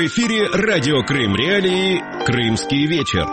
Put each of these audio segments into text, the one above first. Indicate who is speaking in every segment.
Speaker 1: В эфире радио Крым Реалии «Крымский вечер».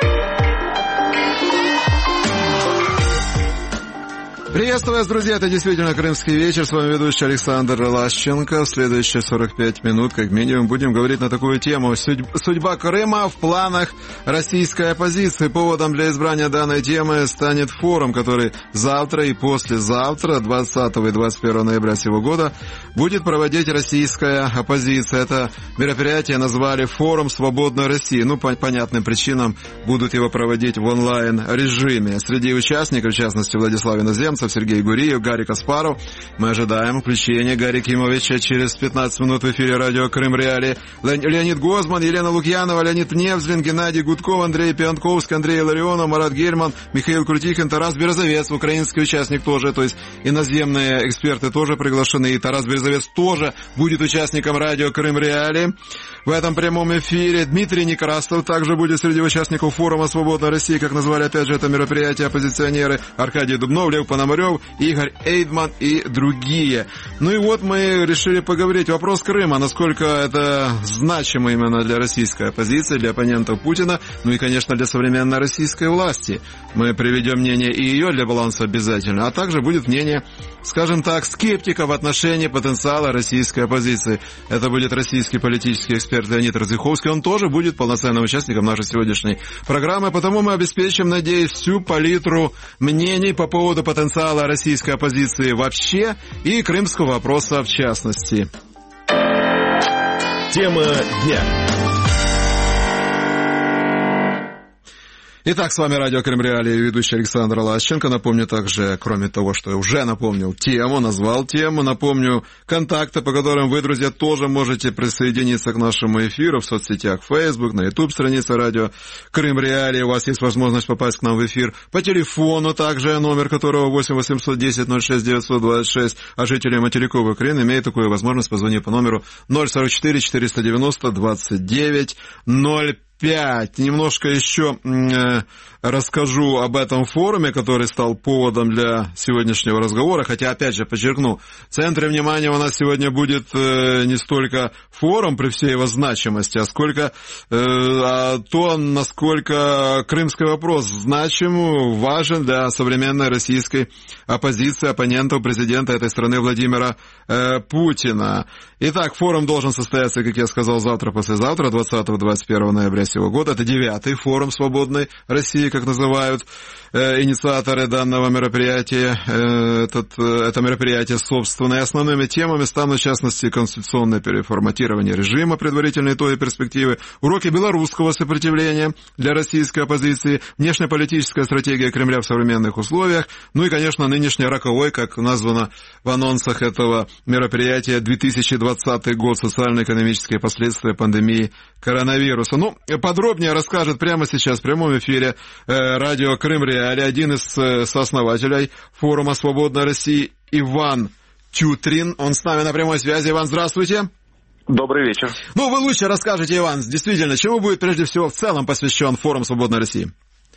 Speaker 2: Приветствую вас, друзья, это действительно «Крымский вечер», с вами ведущий Александр Лащенко. В следующие 45 минут, как минимум, будем говорить на такую тему: судьба Крыма в планах российской оппозиции. Поводом для избрания данной темы станет форум, который завтра и послезавтра, 20 и 21 ноября сего года, будет проводить российская оппозиция. Это мероприятие назвали «Форум свободной России». По понятным причинам будут его проводить в онлайн-режиме. Среди участников, в частности, Владислав Иноземцев, Сергей Гуриев, Гарри Каспаров. Мы ожидаем включения Гарри Кимовича через 15 минут в эфире радио Крым Реалии. Леонид Гозман, Елена Лукьянова, Леонид Невзлин, Геннадий Гудков, Андрей Пианковский, Андрей Ларионов, Марат Гельман, Михаил Крутихин, Тарас Березовец, украинский участник тоже, то есть иноземные эксперты тоже приглашены, и Тарас Березовец тоже будет участником радио Крым Реалии. В этом прямом эфире Дмитрий Некрасов также будет среди участников форума «Свободной России», как назвали опять же это мероприятие оппозиционеры, Аркадий Дубнов, Лев Пономарев, Игорь Эйдман и другие. Ну и вот мы решили поговорить. Вопрос Крыма, насколько это значимо именно для российской оппозиции, для оппонентов Путина, ну и, конечно, для современной российской власти. Мы приведем мнение и ее для баланса обязательно, а также будет мнение, скажем так, скептиков в отношении потенциала российской оппозиции. Это будет российский политический эксперт Леонид Радзиховский. Он тоже будет полноценным участником нашей сегодняшней программы, потому мы обеспечим, надеюсь, всю палитру мнений по поводу потенциала российской оппозиции вообще и крымского вопроса в частности.
Speaker 1: Тема дня.
Speaker 2: Итак, с вами радио Крым Реалии, ведущий Александр Лащенко. Напомню также, кроме того, что я уже напомнил тему, назвал тему, напомню контакты, по которым вы, друзья, тоже можете присоединиться к нашему эфиру в соцсетях Facebook, на YouTube странице радио Крым Реалии. У вас есть возможность попасть к нам в эфир по телефону, также номер которого 8 810 06 926, а жители материков Украины имеют такую возможность позвонить по номеру 044 490 29 05. Немножко еще расскажу об этом форуме, который стал поводом для сегодняшнего разговора, хотя, опять же, подчеркну, в центре внимания у нас сегодня будет не столько форум при всей его значимости, а сколько то, насколько крымский вопрос значим, важен для современной российской оппозиции, оппонентов президента этой страны Владимира Путина. Итак, форум должен состояться, как я сказал, завтра-послезавтра, 20-21 ноября сего года. Это 9-й форум свободной России, как называют инициаторы данного мероприятия. Это мероприятие собственное. Основными темами станут, в частности, конституционное переформатирование режима, предварительные итоги перспективы, уроки белорусского сопротивления для российской оппозиции, внешнеполитическая стратегия Кремля в современных условиях, ну и, конечно, нынешний роковой, как названо в анонсах этого мероприятия, 2020 год, социально-экономические последствия пандемии коронавируса. Подробнее расскажет прямо сейчас в прямом эфире радио Крым Реалии один из сооснователей форума «Свободной России» Иван Тютрин. Он с нами на прямой связи. Иван, здравствуйте.
Speaker 3: Добрый вечер.
Speaker 2: Вы лучше расскажете, Иван, действительно, чему будет прежде всего в целом посвящен форум «Свободной России»?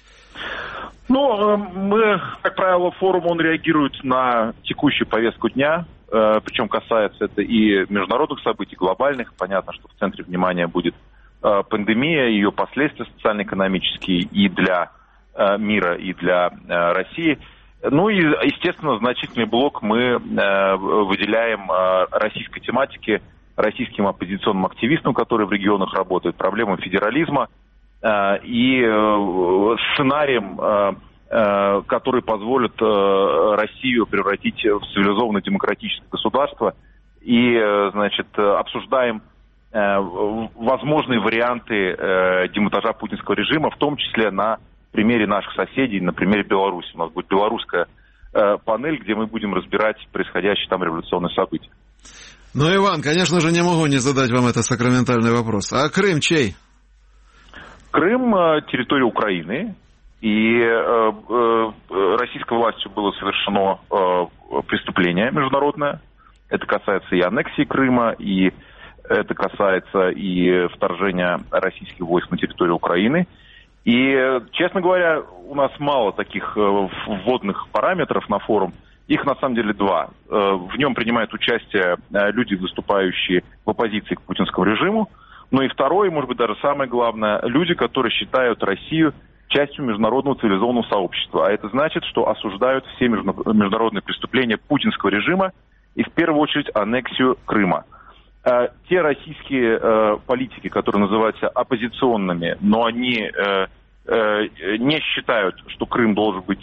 Speaker 3: Мы, как правило, форум, он реагирует на текущую повестку дня, причем касается это и международных событий, глобальных. Понятно, что в центре внимания будет пандемия, ее последствия социально-экономические и для мира, и для России. Ну и, естественно, значительный блок мы выделяем российской тематике, российским оппозиционным активистам, которые в регионах работают, проблемам федерализма и сценарием, который позволит Россию превратить в цивилизованное демократическое государство. И, обсуждаем возможные варианты демонтажа путинского режима, в том числе на примере наших соседей, на примере Беларуси. У нас будет белорусская панель, где мы будем разбирать происходящие там революционные события.
Speaker 2: Иван, конечно же, не могу не задать вам этот сакраментальный вопрос. А Крым чей?
Speaker 3: Крым – территория Украины. И российской властью было совершено преступление международное. Это касается и аннексии Крыма, и это касается и вторжения российских войск на территорию Украины. И, честно говоря, у нас мало таких вводных параметров на форум. Их, на самом деле, два. В нем принимают участие люди, выступающие в оппозиции к путинскому режиму. Но и второе, может быть, даже самое главное, люди, которые считают Россию частью международного цивилизованного сообщества. А это значит, что осуждают все международные преступления путинского режима и в первую очередь аннексию Крыма. Те российские политики, которые называются оппозиционными, но они не считают, что Крым должен быть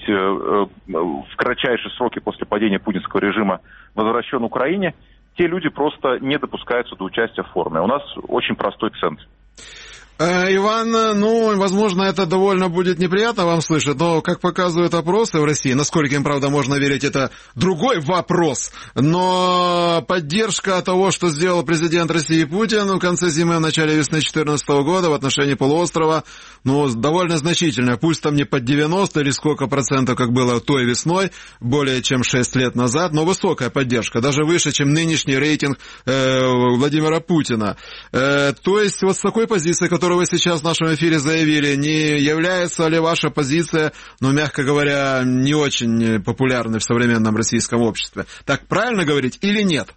Speaker 3: в кратчайшие сроки после падения путинского режима возвращен Украине, те люди просто не допускаются до участия в форуме. У нас очень простой центр.
Speaker 2: Иван, возможно, это довольно будет неприятно вам слышать, но, как показывают опросы в России, насколько им, правда, можно верить, это другой вопрос, но поддержка того, что сделал президент России Путин в конце зимы, в начале весны 2014 года в отношении полуострова, довольно значительная, пусть там не под 90 или сколько процентов, как было той весной, более чем 6 лет назад, но высокая поддержка, даже выше, чем нынешний рейтинг Владимира Путина. То есть вот с такой позиции, которую вы сейчас в нашем эфире заявили, не является ли ваша позиция, мягко говоря, не очень популярной в современном российском обществе? Так правильно говорить или нет?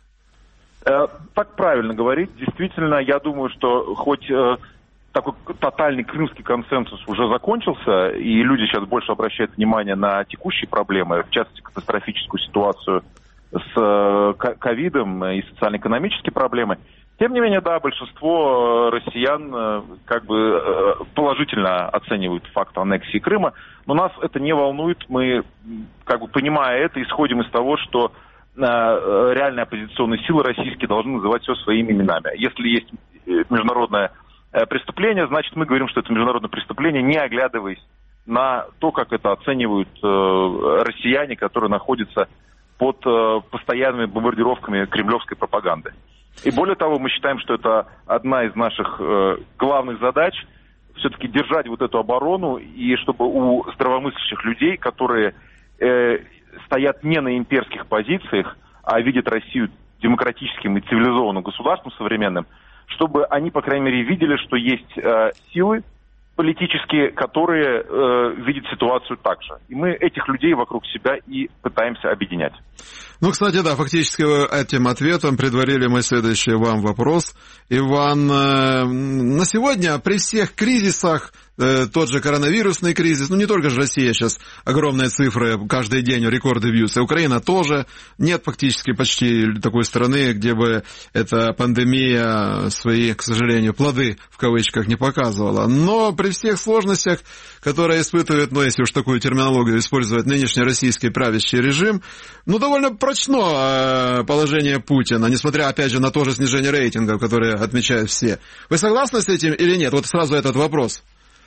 Speaker 3: Так правильно говорить. Действительно, я думаю, что хоть такой тотальный крымский консенсус уже закончился, и люди сейчас больше обращают внимание на текущие проблемы, в частности, катастрофическую ситуацию с ковидом и социально-экономические проблемы. Тем не менее, да, большинство россиян положительно оценивают факт аннексии Крыма, но нас это не волнует. Мы, понимая это, исходим из того, что реальные оппозиционные силы российские должны называть все своими именами. Если есть международное преступление, значит, мы говорим, что это международное преступление, не оглядываясь на то, как это оценивают россияне, которые находятся под постоянными бомбардировками кремлевской пропаганды. И более того, мы считаем, что это одна из наших главных задач все-таки держать вот эту оборону, и чтобы у здравомыслящих людей, которые стоят не на имперских позициях, а видят Россию демократическим и цивилизованным государством современным, чтобы они, по крайней мере, видели, что есть силы политические, которые видят ситуацию так же. И мы этих людей вокруг себя и пытаемся объединять.
Speaker 2: Кстати, да, фактически этим ответом предварили мы следующий вам вопрос. Иван, на сегодня при всех кризисах, тот же коронавирусный кризис, не только же Россия сейчас огромные цифры, каждый день рекорды бьются, Украина тоже, нет фактически почти такой страны, где бы эта пандемия свои, к сожалению, плоды в кавычках не показывала. Но при всех сложностях, которые испытывает, если уж такую терминологию использовать, нынешний российский правящий режим, довольно прочно положение Путина, несмотря, опять же, на то же снижение рейтингов, которые отмечают все. Вы согласны с этим или нет? Вот сразу этот вопрос.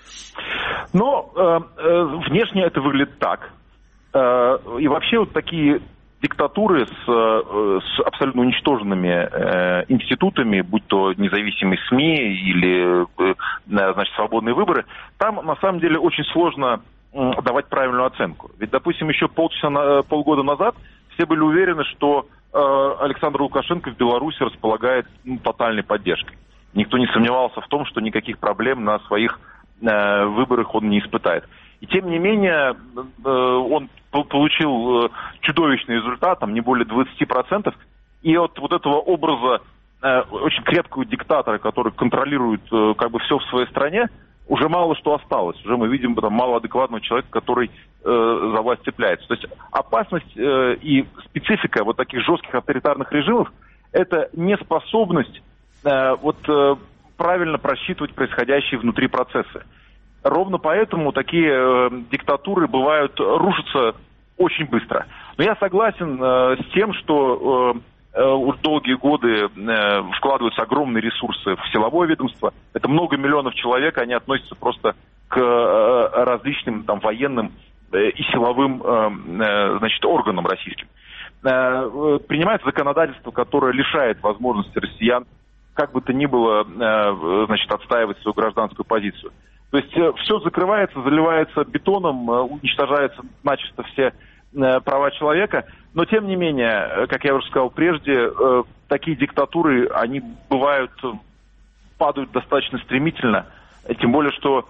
Speaker 3: Внешне это выглядит так. И вообще вот такие диктатуры с абсолютно уничтоженными институтами, будь то независимые СМИ или, свободные выборы, там на самом деле очень сложно давать правильную оценку. Ведь, допустим, еще полгода назад все были уверены, что Александр Лукашенко в Беларуси располагает тотальной поддержкой. Никто не сомневался в том, что никаких проблем на своих выборах он не испытает. И тем не менее, он получил чудовищный результат, не более 20%. И от вот этого образа очень крепкого диктатора, который контролирует все в своей стране, уже мало что осталось. Уже мы видим малоадекватного человека, который за власть цепляется. То есть опасность и специфика вот таких жестких авторитарных режимов – это неспособность правильно просчитывать происходящие внутри процессы. Ровно поэтому такие диктатуры рушатся очень быстро. Но я согласен с тем, что уж долгие годы вкладываются огромные ресурсы в силовое ведомство. Это много миллионов человек, они относятся просто к различным военным и силовым органам российским. Принимается законодательство, которое лишает возможности россиян как бы то ни было, отстаивать свою гражданскую позицию. То есть все закрывается, заливается бетоном, уничтожаются начисто все права человека, но тем не менее, как я уже сказал прежде, такие диктатуры, они падают достаточно стремительно, тем более, что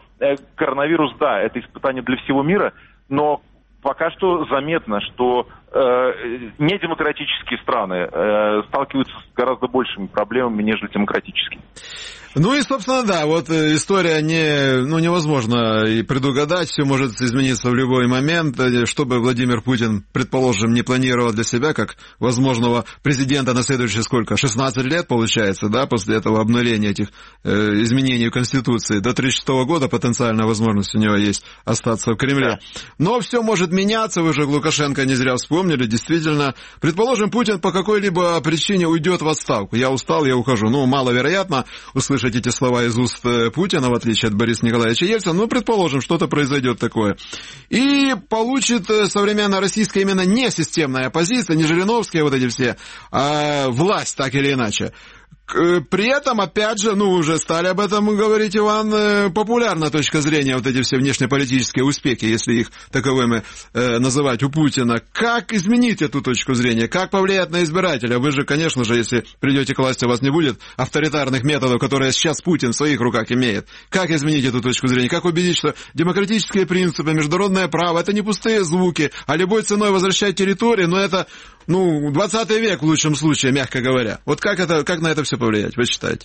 Speaker 3: коронавирус, да, это испытание для всего мира, но пока что заметно, что недемократические страны сталкиваются с гораздо большими проблемами, нежели демократические.
Speaker 2: Ну и, собственно, да, вот история невозможно и предугадать, все может измениться в любой момент. Что бы Владимир Путин, предположим, не планировал для себя, как возможного президента на следующие 16 лет, получается, да, после этого обнуления этих изменений в Конституции. До 1936 года потенциальная возможность у него есть остаться в Кремле. Да. Но все может меняться, вы же Лукашенко не зря вспомнили, действительно. Предположим, Путин по какой-либо причине уйдет в отставку. Я устал, я ухожу. Маловероятно услышать эти слова из уст Путина, в отличие от Бориса Николаевича Ельцина, предположим, что-то произойдет такое. И получит современная российская именно не системная оппозиция, не Жириновские вот эти все, а власть так или иначе. При этом, опять же, уже стали об этом говорить, Иван, популярна точка зрения, вот эти все внешнеполитические успехи, если их таковыми называть у Путина. Как изменить эту точку зрения? Как повлиять на избирателя? Вы же, конечно же, если придете к власти, у вас не будет авторитарных методов, которые сейчас Путин в своих руках имеет. Как изменить эту точку зрения? Как убедить, что демократические принципы, международное право, это не пустые звуки, а любой ценой возвращать территории, но это, 20 век в лучшем случае, мягко говоря. Вот как на это все повлиять, вы считаете?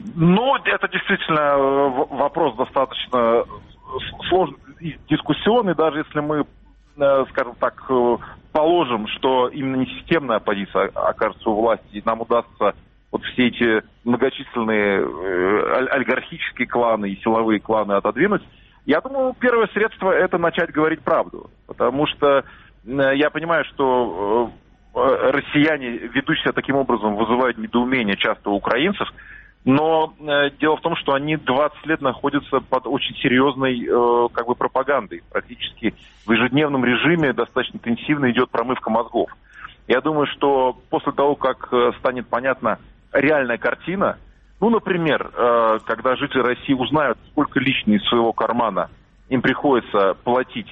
Speaker 3: Это действительно вопрос достаточно сложный и дискуссионный, даже если мы, скажем так, положим, что именно не системная оппозиция окажется у власти, и нам удастся вот все эти многочисленные олигархические кланы и силовые кланы отодвинуть. Я думаю, первое средство – это начать говорить правду, потому что я понимаю, что россияне, ведущие таким образом, вызывают недоумение часто у украинцев, но дело в том, что они 20 лет находятся под очень серьезной пропагандой. Практически в ежедневном режиме достаточно интенсивно идет промывка мозгов. Я думаю, что после того, как станет понятна реальная картина, например, когда жители России узнают, сколько лично из своего кармана им приходится платить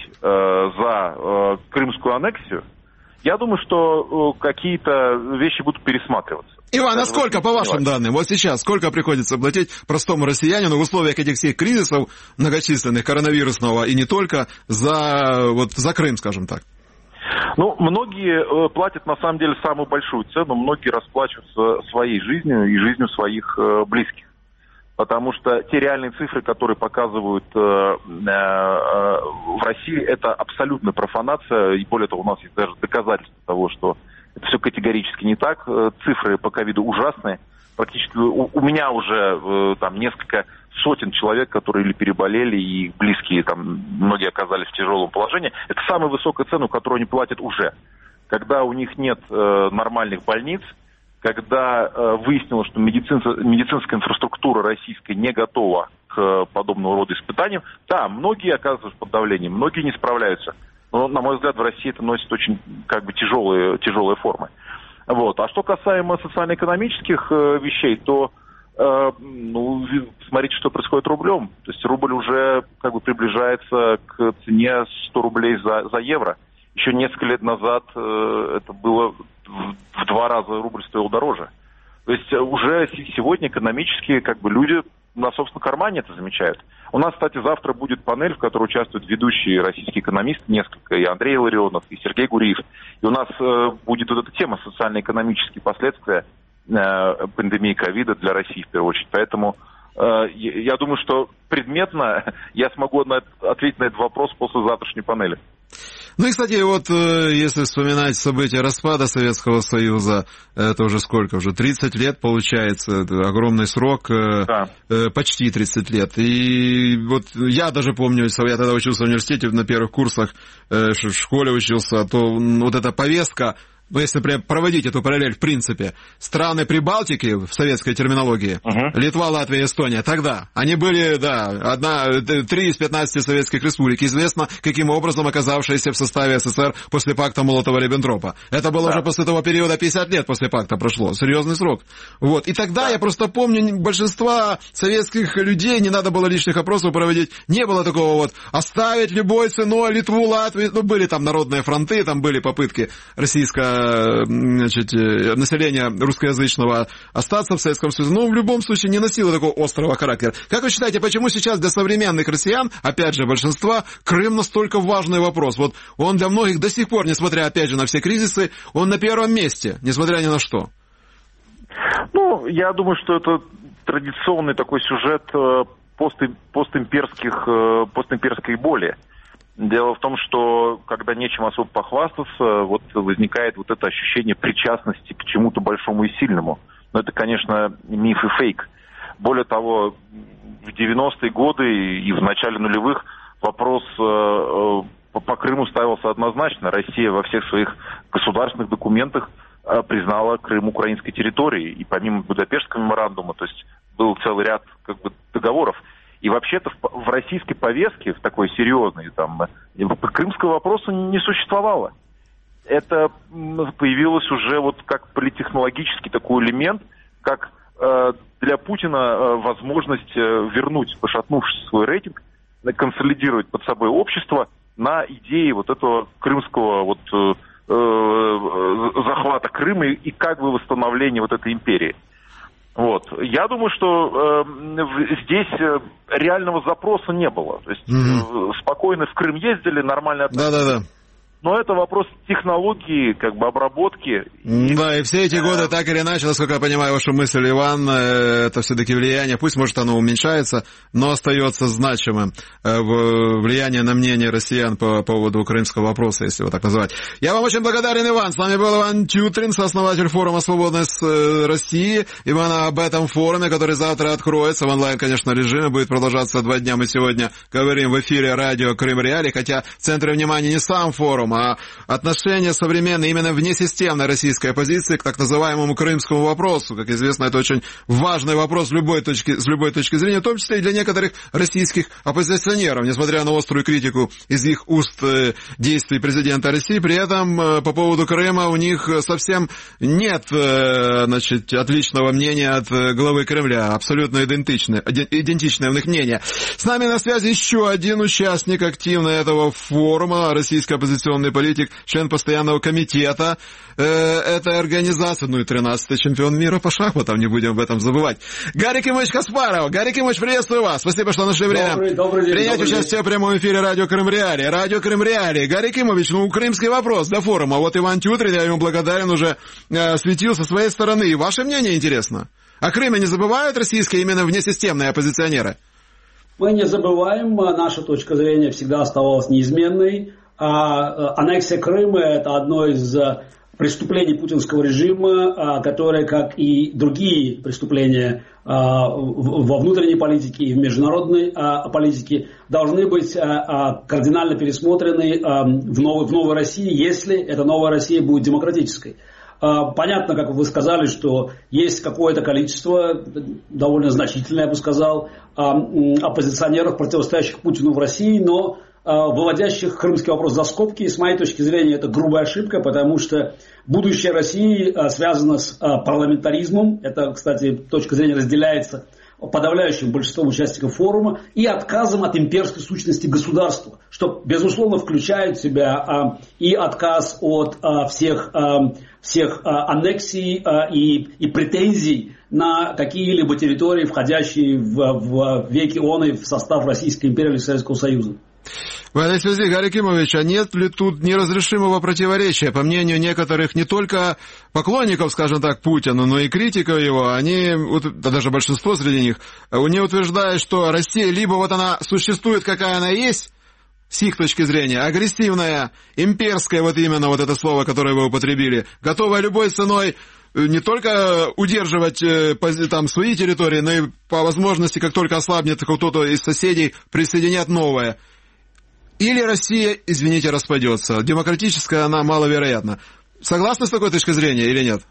Speaker 3: за крымскую аннексию, я думаю, что какие-то вещи будут пересматриваться.
Speaker 2: Иван, а сколько, по вашим данным, вот сейчас, сколько приходится платить простому россиянину в условиях этих всех кризисов многочисленных, коронавирусного и не только, за Крым, скажем так?
Speaker 3: Многие платят, на самом деле, самую большую цену, многие расплачиваются своей жизнью и жизнью своих близких. Потому что те реальные цифры, которые показывают в России, это абсолютная профанация. И более того, у нас есть даже доказательства того, что это все категорически не так. Цифры по ковиду ужасные. Практически у меня уже несколько сотен человек, которые или переболели, и их близкие, многие оказались в тяжелом положении. Это самая высокая цена, которую они платят уже. Когда у них нет нормальных больниц, когда выяснилось, что медицинская инфраструктура российская не готова к подобного рода испытаниям, да, многие оказываются под давлением, многие не справляются. Но, на мой взгляд, в России это носит очень тяжелые формы. А что касаемо социально-экономических вещей, то смотрите, что происходит рублем. То есть рубль уже приближается к цене 100 рублей за евро. Еще несколько лет назад это было в 2 раза рубль стоил дороже. То есть уже сегодня экономически люди на собственном кармане это замечают. У нас, кстати, завтра будет панель, в которой участвуют ведущие российские экономисты, несколько, и Андрей Ларионов, и Сергей Гуриев. И у нас будет вот эта тема социально-экономические последствия пандемии ковида для России в первую очередь. Поэтому я думаю, что предметно я смогу ответить на этот вопрос после завтрашней панели.
Speaker 2: И, кстати, если вспоминать события распада Советского Союза, это уже сколько? Уже 30 лет, получается, это огромный срок, да. Почти 30 лет. И я даже помню, я тогда учился в университете, на первых курсах, в школе учился, то эта повестка, если проводить эту параллель, в принципе, страны Прибалтики в советской терминологии, Литва, Латвия, Эстония, тогда, они были, 3 из 15 советских республик, известно, каким образом оказавшиеся в составе СССР после пакта Молотова-Риббентропа. Это было уже после того периода, 50 лет после пакта прошло, серьезный срок. И тогда я просто помню, большинства советских людей, не надо было лишних опросов проводить, не было такого оставить любой ценой Литву, Латвию, были там народные фронты, там были попытки российского населения русскоязычного остаться в Советском Союзе, но в любом случае не носило такого острого характера. Как вы считаете, почему сейчас для современных россиян, опять же, большинства, Крым настолько важный вопрос? Вот он для многих до сих пор, несмотря, опять же, на все кризисы, он на первом месте, несмотря ни на что.
Speaker 3: Ну, я думаю, что это традиционный такой сюжет постимперской боли. Дело в том, что когда нечем особо похвастаться, вот возникает вот это ощущение причастности к чему-то большому и сильному. Но это, конечно, миф и фейк. Более того, в 90-е годы и в начале нулевых вопрос по Крыму ставился однозначно. Россия во всех своих государственных документах признала Крым украинской территорией. И помимо Будапештского меморандума, то есть был целый ряд договоров. И вообще-то в российской повестке, в такой серьезной, там, крымского вопроса не существовало. Это появилось уже вот как политтехнологический такой элемент, как для Путина возможность вернуть пошатнувшийся свой рейтинг, консолидировать под собой общество на идее вот этого крымского вот захвата Крыма и как бы восстановления вот этой империи. Вот. Я думаю, что здесь реального запроса не было. То есть спокойно в Крым ездили, нормально относились.
Speaker 2: Да.
Speaker 3: Но это вопрос технологии, как бы обработки.
Speaker 2: Да, и все эти годы так или иначе, насколько я понимаю вашу мысль, Иван, это все-таки влияние, пусть, может, оно уменьшается, но остается значимым влияние на мнение россиян по поводу крымского вопроса, если его так называть. Я вам очень благодарен, Иван. С нами был Иван Тютрин, сооснователь форума «Свободность России». Именно об этом форуме, который завтра откроется в онлайн, конечно, режиме, будет продолжаться 2 дня. Мы сегодня говорим в эфире радио Крым Реалии, хотя в центре внимания не сам форум, а отношение современной, именно внесистемной российской оппозиции к так называемому крымскому вопросу. Как известно, это очень важный вопрос с любой точки зрения, в том числе и для некоторых российских оппозиционеров, несмотря на острую критику из их уст действий президента России. При этом по поводу Крыма у них совсем нет, отличного мнения от главы Кремля. Абсолютно идентичное у них мнение. С нами на связи еще один участник активно этого форума, российский оппозиционный политик, член постоянного комитета этой организации, ну и 13-й чемпион мира по шахматам, не будем об этом забывать. Гарик Кимович Каспаров. Гарик Кимович, приветствую вас. Спасибо, что нашли время принять участие в прямом эфире радио Крым Реалии. Радио Крым Реалии. Гарик Кимович, крымский вопрос для форума. Вот Иван Тютрин, я ему благодарен, уже светил со своей стороны. И ваше мнение интересно. О Крыме не забывают российские именно внесистемные оппозиционеры?
Speaker 4: Мы не забываем, наша точка зрения всегда оставалась неизменной. Аннексия Крыма – это одно из преступлений путинского режима, которые, как и другие преступления во внутренней политике и в международной политике, должны быть кардинально пересмотрены в новой России, если эта новая Россия будет демократической. Понятно, как вы сказали, что есть какое-то количество, довольно значительное, я бы сказал, оппозиционеров, противостоящих Путину в России, но выводящих крымский вопрос за скобки. И с моей точки зрения это грубая ошибка, потому что будущее России связано с парламентаризмом. Это, кстати, точка зрения разделяется подавляющим большинством участников форума, и отказом от имперской сущности государства, что, безусловно, включает в себя и отказ от всех аннексий и претензий на какие-либо территории, входящие в веки оны в состав Российской империи или Советского Союза.
Speaker 2: В этой связи, Гарик Кимович, а нет ли тут неразрешимого противоречия? По мнению некоторых не только поклонников, скажем так, Путина, но и критиков его, они, даже большинство среди них, они утверждают, что Россия либо вот она существует, какая она есть, с их точки зрения, агрессивная, имперская, вот именно вот это слово, которое вы употребили, готовая любой ценой не только удерживать там свои территории, но и по возможности, как только ослабнет кто-то из соседей, присоединять новое. Или Россия, извините, распадется. Демократическая она маловероятна. Согласны с такой точкой зрения или нет?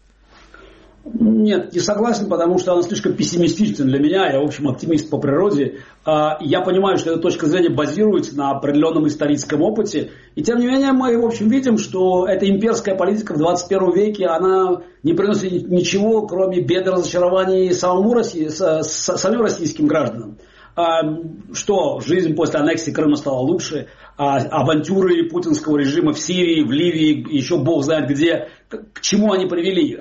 Speaker 4: Нет, не согласен, потому что она слишком пессимистична для меня. Я, в общем, оптимист по природе. Я понимаю, что эта точка зрения базируется на определенном историческом опыте. И тем не менее мы, в общем, видим, что эта имперская политика в 21 веке, она не приносит ничего, кроме бед и разочарований самим российским гражданам. что жизнь после аннексии Крыма стала лучше, авантюры путинского режима в Сирии, в Ливии, еще бог знает где, к чему они привели,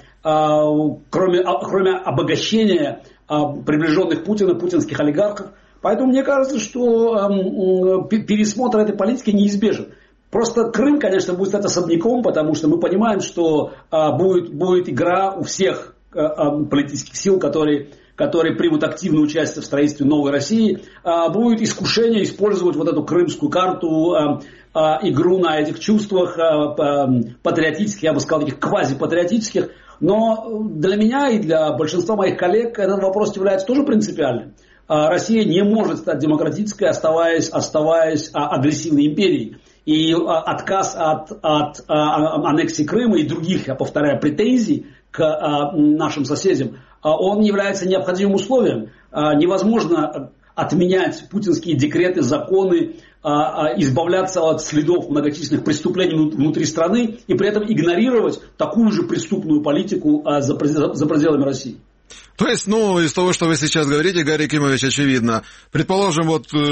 Speaker 4: кроме обогащения приближенных Путина, путинских олигархов. Поэтому мне кажется, что пересмотр этой политики неизбежен. Просто Крым, конечно, будет стать особняком, потому что мы понимаем, что будет игра у всех политических сил, которые примут активное участие в строительстве новой России, будет искушение использовать вот эту крымскую карту, игру на этих чувствах патриотических, я бы сказал, таких квазипатриотических. Но для меня и для большинства моих коллег этот вопрос является тоже принципиальным. Россия не может стать демократической, оставаясь агрессивной империей. И отказ от аннексии Крыма и других, я повторяю, претензий к нашим соседям, он является необходимым условием. Невозможно отменять путинские декреты, законы, избавляться от следов многочисленных преступлений внутри страны и при этом игнорировать такую же преступную политику за пределами России.
Speaker 2: То есть, из того, что вы сейчас говорите, Гарри Кимович, очевидно, предположим,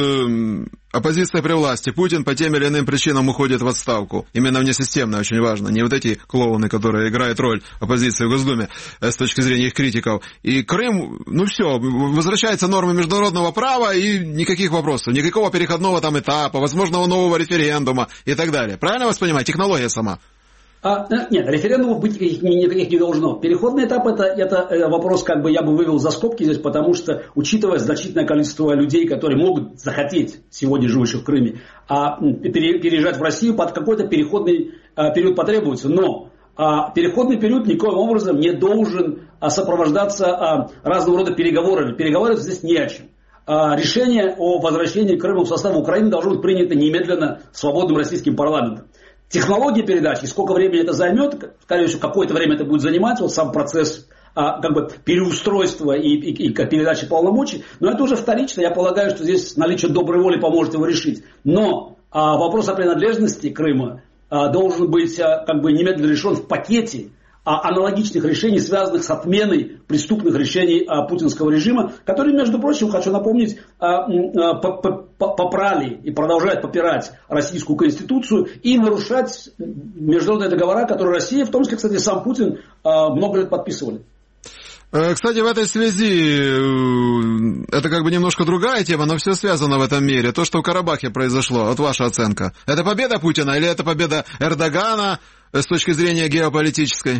Speaker 2: оппозиция при власти, Путин по тем или иным причинам уходит в отставку, именно внесистемно, очень важно, не вот эти клоуны, которые играют роль оппозиции в Госдуме с точки зрения их критиков, и Крым, все, возвращается нормы международного права и никаких вопросов, никакого переходного там этапа, возможного нового референдума и так далее. Правильно вас понимаю? Технология сама.
Speaker 4: Нет, референдумов быть никаких не должно. Переходный этап это вопрос, я бы вывел за скобки здесь, потому что, учитывая значительное количество людей, которые могут захотеть, сегодня живущих в Крыме, переезжать в Россию, под какой-то переходный период потребуется. Но переходный период никоим образом не должен сопровождаться разного рода переговорами. Переговоры здесь не о чем. Решение о возвращении Крыма в состав Украины должно быть принято немедленно свободным российским парламентом. Технология передачи, сколько времени это займет, скорее всего, какое-то время это будет занимать, сам процесс переустройства и передачи полномочий, но это уже вторично, я полагаю, что здесь наличие доброй воли поможет его решить. Но вопрос о принадлежности Крыма должен быть немедленно решен в пакете аналогичных решений, связанных с отменой преступных решений путинского режима, которые, между прочим, хочу напомнить, попрали и продолжают попирать российскую конституцию и нарушать международные договора, которые Россия, в том числе, кстати, сам Путин, много лет подписывали.
Speaker 2: Кстати, в этой связи, это немножко другая тема, но все связано в этом мире. То, что в Карабахе произошло, ваша оценка, это победа Путина или это победа Эрдогана с точки зрения геополитической?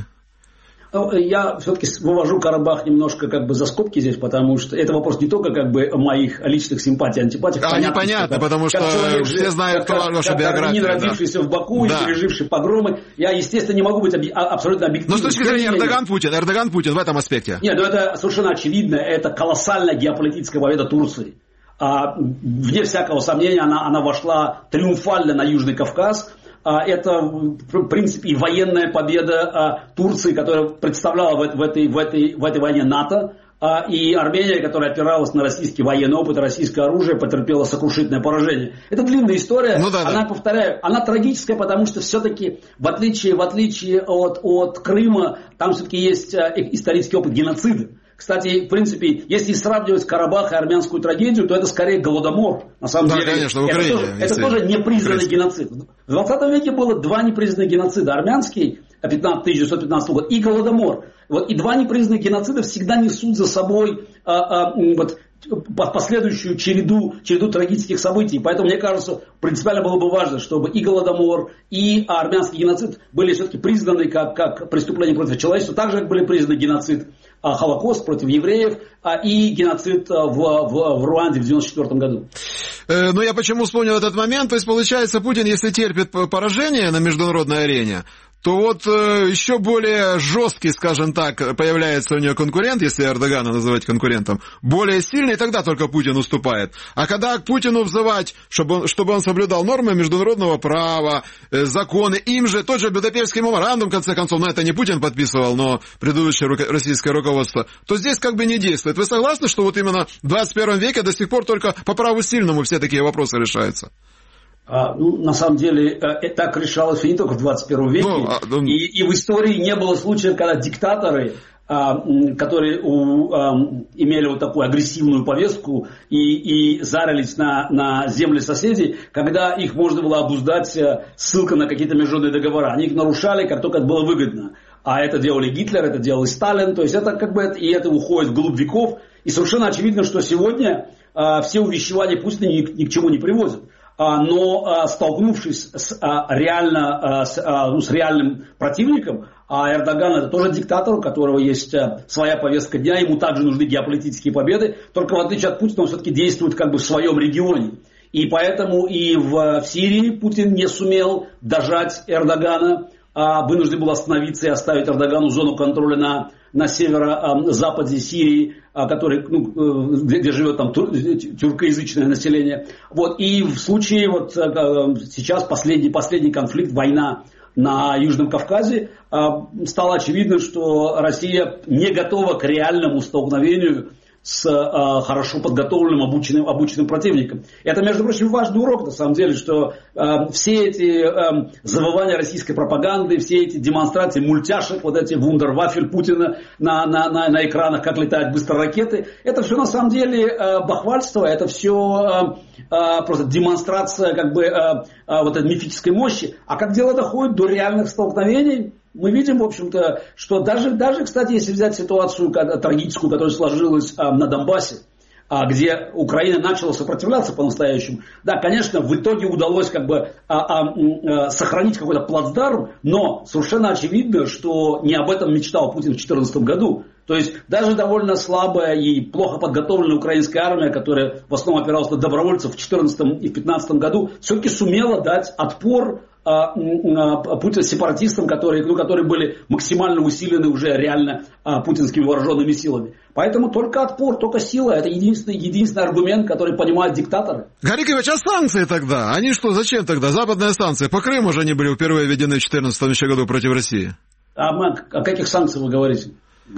Speaker 4: Я все-таки вывожу Карабах немножко за скобки здесь, потому что это вопрос не только моих личных симпатий, антипатий.
Speaker 2: Непонятно, потому что все знают, кто ваша биография.
Speaker 4: Как родившийся в Баку и переживший погромы, я, естественно, не могу быть абсолютно объективным.
Speaker 2: Но с точки зрения Эрдоган-Путин в этом аспекте.
Speaker 4: Нет, это совершенно очевидно, это колоссальная геополитическая победа Турции. Вне всякого сомнения, она вошла триумфально на Южный Кавказ. Это, в принципе, и военная победа Турции, которая представляла в этой войне НАТО, и Армения, которая опиралась на российский военный опыт, российское оружие, потерпела сокрушительное поражение. Это длинная история, она, повторяю, она трагическая, потому что все-таки, в отличие от Крыма, там все-таки есть исторический опыт геноцида. Кстати, в принципе, если сравнивать Карабах и армянскую трагедию, то это скорее Голодомор. На самом деле,
Speaker 2: конечно, в Украине.
Speaker 4: Это тоже непризнанный геноцид. В 20 веке было два непризнанных геноцида. Армянский 1915 года и Голодомор. И два непризнанных геноцида всегда несут за собой последующую череду трагических событий. Поэтому, мне кажется, принципиально было бы важно, чтобы и Голодомор, и армянский геноцид были все-таки признаны как преступления против человечества, так же, как были признаны геноцид Холокост против евреев и геноцид в Руанде в 1994 году.
Speaker 2: Но я почему вспомнил этот момент? То есть, получается, Путин, если терпит поражение на международной арене, то еще более жесткий, скажем так, появляется у нее конкурент, если Эрдогана называть конкурентом, более сильный, тогда только Путин уступает. А когда к Путину взывать, чтобы он соблюдал нормы международного права, законы, им же тот же Будапештский меморандум, в конце концов, это не Путин подписывал, но предыдущее российское руководство, то здесь не действует. Вы согласны, что именно в 21 веке до сих пор только по праву сильному все такие вопросы решаются?
Speaker 4: На самом деле, так решалось и не только в 21 веке. И в истории не было случаев, когда диктаторы которые имели вот такую агрессивную повестку и зарились на земли соседей, когда их можно было обуздать ссылкой на какие-то международные договора. Они их нарушали, как только это было выгодно. А это делали Гитлер, это делал и Сталин. То есть это как бы и это уходит вглубь веков. И совершенно очевидно, что сегодня все увещевания Путина ни к чему не приводят. Но столкнувшись с реальным противником, а Эрдоган это тоже диктатор, у которого есть своя повестка дня, ему также нужны геополитические победы, только в отличие от Путина он все-таки действует как бы в своем регионе. И поэтому и в Сирии Путин не сумел дожать Эрдогана, вынужден был остановиться и оставить Эрдогану зону контроля на северо-западе Сирии, где живет там тюркоязычное население. Вот. И в случае вот сейчас последний конфликт, война на Южном Кавказе, стало очевидно, что Россия не готова к реальному столкновению с хорошо подготовленным, обученным противником. Это, между прочим, важный урок, на самом деле, что все эти завывания российской пропаганды, все эти демонстрации мультяшек, вот эти вундервафель Путина на экранах, как летают быстро ракеты, это все на самом деле бахвальство, это все просто демонстрация как бы вот этой мифической мощи. А как дело доходит до реальных столкновений, мы видим, в общем-то, что даже, кстати, если взять ситуацию трагическую, которая сложилась на Донбассе, где Украина начала сопротивляться по-настоящему, да, конечно, в итоге удалось как бы сохранить какой-то плацдарм, но совершенно очевидно, что не об этом мечтал Путин в 2014 году. То есть даже довольно слабая и плохо подготовленная украинская армия, которая в основном опиралась на добровольцев в 2014 и в 2015 году, все-таки сумела дать отпор сепаратистам, которые были максимально усилены уже реально путинскими вооруженными силами. Поэтому только отпор, только сила. Это единственный аргумент, который понимают диктаторы.
Speaker 2: Гарри Кимович, а санкции тогда? Они что, зачем тогда? Западные санкции. По Крыму же они были впервые введены в 2014 году против России.
Speaker 4: О каких санкциях вы говорите?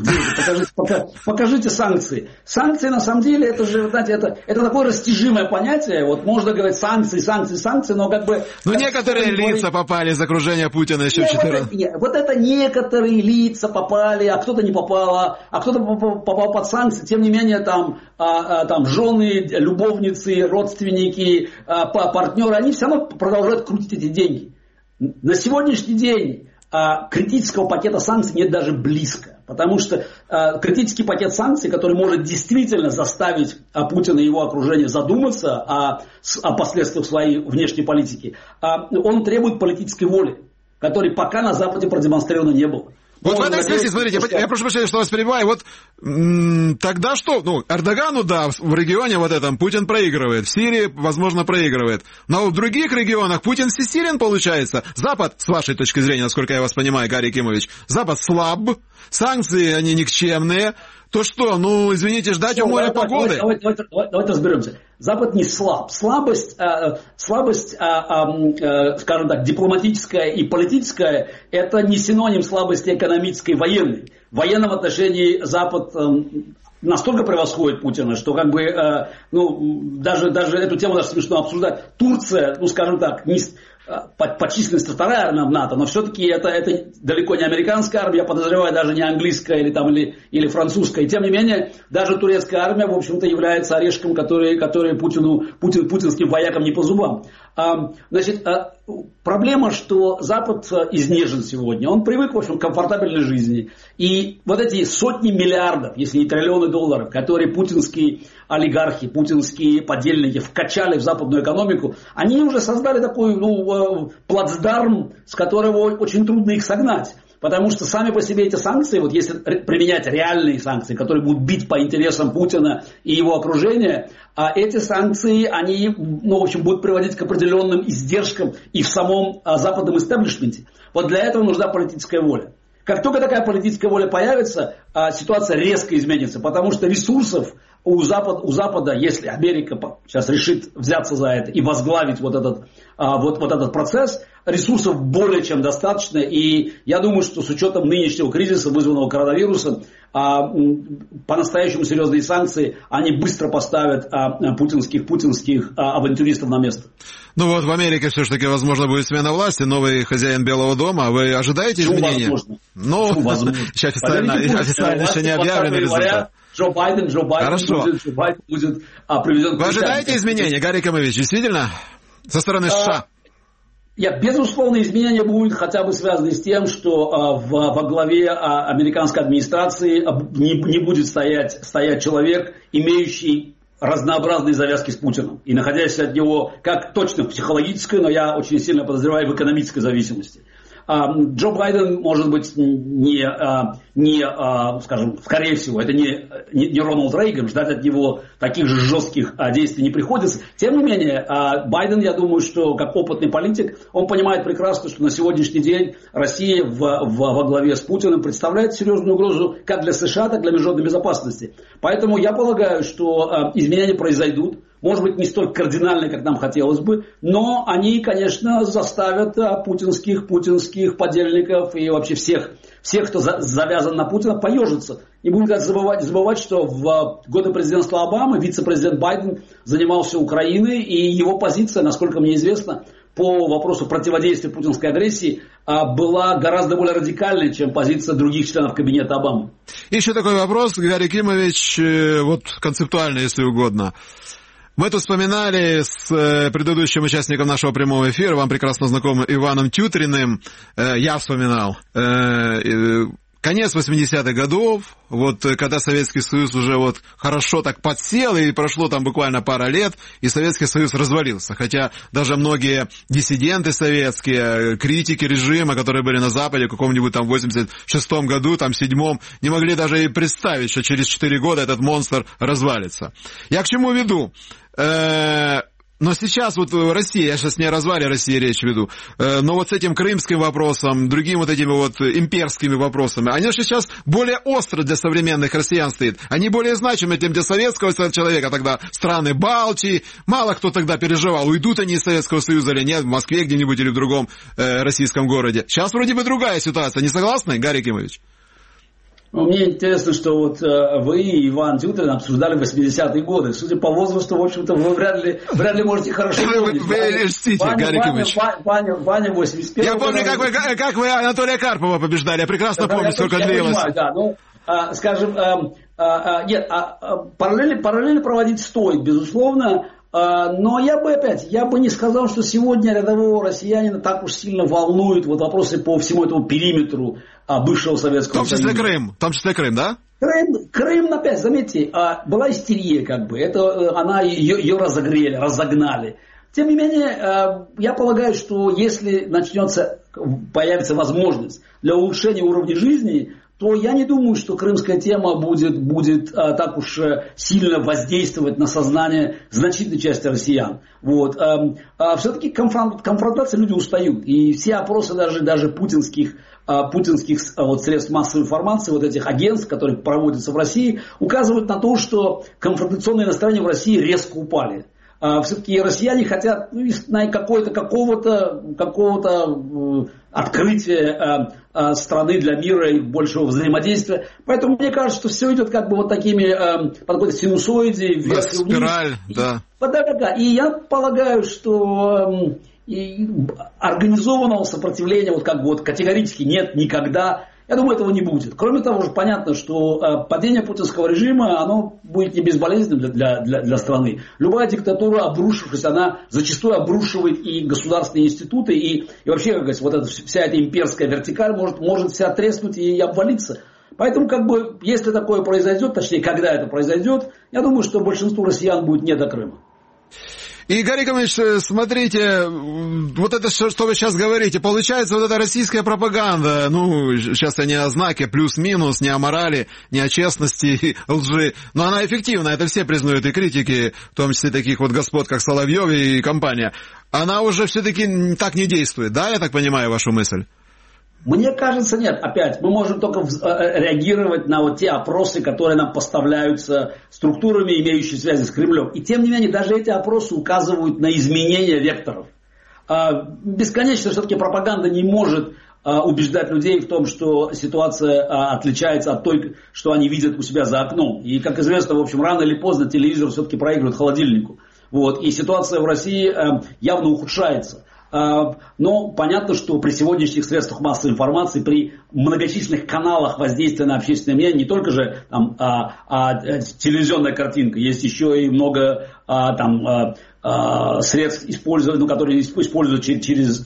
Speaker 4: Покажите санкции. Санкции, на самом деле, это же, знаете, это такое растяжимое понятие. Вот можно говорить санкции, но как бы...
Speaker 2: Ну, некоторые лица попали из окружения Путина еще в 2014.
Speaker 4: Вот это некоторые лица попали, а кто-то не попал, а кто-то попал под санкции. Тем не менее, там жены, любовницы, родственники, партнеры, они все равно продолжают крутить эти деньги. На сегодняшний день критического пакета санкций нет даже близко. Потому что критический пакет санкций, который может действительно заставить Путина и его окружение задуматься о последствиях своей внешней политики, он требует политической воли, которой пока на Западе продемонстрировано не было.
Speaker 2: Вот в этой связи, смотрите, я прошу прощения, что вас перебиваю, вот тогда что? Ну, Эрдогану, да, в регионе вот этом Путин проигрывает, в Сирии, возможно, проигрывает, но в других регионах Путин всесилен, получается. Запад, с вашей точки зрения, насколько я вас понимаю, Гарри Кимович, Запад слаб, санкции, они никчемные, то что, ну, извините, ждать у моря погоды?
Speaker 4: Давайте разберемся. Запад не слаб. Слабость, скажем так, дипломатическая и политическая, это не синоним слабости экономической и военной. В военном отношении Запад настолько превосходит Путина, что как бы, даже эту тему даже смешно обсуждать. Турция, скажем так, по численности вторая армия в НАТО, но все-таки это далеко не американская армия, я подозреваю, даже не английская или французская. И тем не менее, даже турецкая армия, в общем-то, является орешком, который путинским воякам не по зубам. Значит, проблема, что Запад изнежен сегодня. Он привык, в общем, к комфортабельной жизни. И вот эти сотни миллиардов, если не триллионы долларов, которые путинские олигархи, путинские подельники вкачали в западную экономику, они уже создали такой плацдарм, с которого очень трудно их согнать. Потому что сами по себе эти санкции, вот если применять реальные санкции, которые будут бить по интересам Путина и его окружения, эти санкции, они, в общем, будут приводить к определенным издержкам и в самом западном истеблишменте. Вот для этого нужна политическая воля. Как только такая политическая воля появится, ситуация резко изменится, потому что ресурсов у Запада, если Америка сейчас решит взяться за это и возглавить вот этот процесс, ресурсов более чем достаточно. И я думаю, что с учетом нынешнего кризиса, вызванного коронавирусом, по-настоящему серьезные санкции, они быстро поставят путинских авантюристов на место.
Speaker 2: Ну вот в Америке все-таки, возможно, будет смена власти, новый хозяин Белого дома. Вы ожидаете изменения?
Speaker 4: Ну,
Speaker 2: еще официально еще не объявлен результат.
Speaker 4: Джо Байден будет приведен к...
Speaker 2: Вы ожидаете изменения, Гарри Акимович, действительно? Со стороны США?
Speaker 4: Безусловно, изменения будут хотя бы связаны с тем, что во главе американской администрации не будет стоять человек, имеющий разнообразные завязки с Путиным и находящийся от него как точно в психологической, но я очень сильно подозреваю в экономической зависимости. Джо Байден, может быть, скажем, скорее всего, это не Рональд Рейган, ждать от него таких же жестких действий не приходится. Тем не менее, Байден, я думаю, что как опытный политик, он понимает прекрасно, что на сегодняшний день Россия во главе с Путиным представляет серьезную угрозу как для США, так и для международной безопасности. Поэтому я полагаю, что изменения произойдут. Может быть, не столь кардинальные, как нам хотелось бы, но они, конечно, заставят путинских подельников и вообще всех, кто завязан на Путина, поежиться. Не будем забывать, что в годы президентства Обамы вице-президент Байден занимался Украиной, и его позиция, насколько мне известно, по вопросу противодействия путинской агрессии была гораздо более радикальной, чем позиция других членов кабинета Обамы.
Speaker 2: Еще такой вопрос, Гарри Акимович, вот концептуально, если угодно. Мы тут вспоминали с предыдущим участником нашего прямого эфира, вам прекрасно знакомым Иваном Тютриным, я вспоминал, конец 80-х годов, вот когда Советский Союз уже вот хорошо так подсел, и прошло там буквально пара лет, и Советский Союз развалился. Хотя даже многие диссиденты советские, критики режима, которые были на Западе в каком-нибудь там 86-м году, там 7-м, не могли даже и представить, что через 4 года этот монстр развалится. Я к чему веду? Но сейчас вот Россия, я сейчас не о развале России речь веду, но вот с этим крымским вопросом, другими вот этими вот имперскими вопросами, они же сейчас более остро для современных россиян стоят. Они более значимы, чем для советского человека тогда страны Балтии. Мало кто тогда переживал, уйдут они из Советского Союза или нет, в Москве где-нибудь или в другом российском городе. Сейчас вроде бы другая ситуация. Не согласны, Гарри Акимович?
Speaker 4: Мне интересно, что вот вы и Иван Тютрин обсуждали 80-е годы. Судя по возрасту, в общем-то, вы вряд ли можете хорошо помнить.
Speaker 2: Вы льстите, Гарри Акимович.
Speaker 4: Ваня 81.
Speaker 2: Я помню, как вы Анатолия Карпова побеждали. Я прекрасно помню, сколько длилось.
Speaker 4: Скажем, нет, параллели проводить стоит, безусловно. Но я бы не сказал, что сегодня рядового россиянина так уж сильно волнуют вот вопросы по всему этому периметру бывшего Советского Союза.
Speaker 2: В том числе Крым, да?
Speaker 4: Крым, опять, заметьте, была истерия как бы, ее разогнали. Тем не менее, я полагаю, что если появится возможность для улучшения уровня жизни, то я не думаю, что крымская тема будет так уж сильно воздействовать на сознание значительной части россиян. Вот. Все-таки конфронтации люди устают. И все опросы даже путинских вот, средств массовой информации, вот этих агентств, которые проводятся в России, указывают на то, что конфронтационные настроения в России резко упали. Все-таки россияне хотят какого-то открытия страны для мира и большего взаимодействия. Поэтому мне кажется, что все идет как бы вот такими по какой-то синусоиде вверх и вниз.
Speaker 2: Спираль, да.
Speaker 4: Да. И я полагаю, что организованного сопротивления вот как бы вот категорически нет никогда. Я думаю, этого не будет. Кроме того, уже понятно, что падение путинского режима, оно будет не безболезненным для страны. Любая диктатура, обрушившись, она зачастую обрушивает и государственные институты, и вообще, как говорится, вот вся эта имперская вертикаль может вся треснуть и обвалиться. Поэтому, как бы, если такое произойдет, точнее, когда это произойдет, я думаю, что большинству россиян будет не до Крыма.
Speaker 2: И, Гарри Акимович, смотрите, вот это, что вы сейчас говорите, получается, вот эта российская пропаганда, ну, сейчас я не о знаке плюс-минус, не о морали, не о честности и лжи, но она эффективна, это все признают, и критики, в том числе таких вот господ, как Соловьев и компания, она уже все-таки так не действует, да, я так понимаю вашу мысль?
Speaker 4: Мне кажется, нет. Опять, мы можем только реагировать на вот те опросы, которые нам поставляются структурами, имеющими связи с Кремлем. И тем не менее, даже эти опросы указывают на изменение векторов. Бесконечно все-таки пропаганда не может убеждать людей в том, что ситуация отличается от той, что они видят у себя за окном. И, как известно, в общем, рано или поздно телевизор все-таки проигрывает холодильнику. Вот. И ситуация в России явно ухудшается. Но понятно, что при сегодняшних средствах массовой информации, при многочисленных каналах воздействия на общественное мнение, не только же там, телевизионная картинка, есть еще и много средств, которые используют через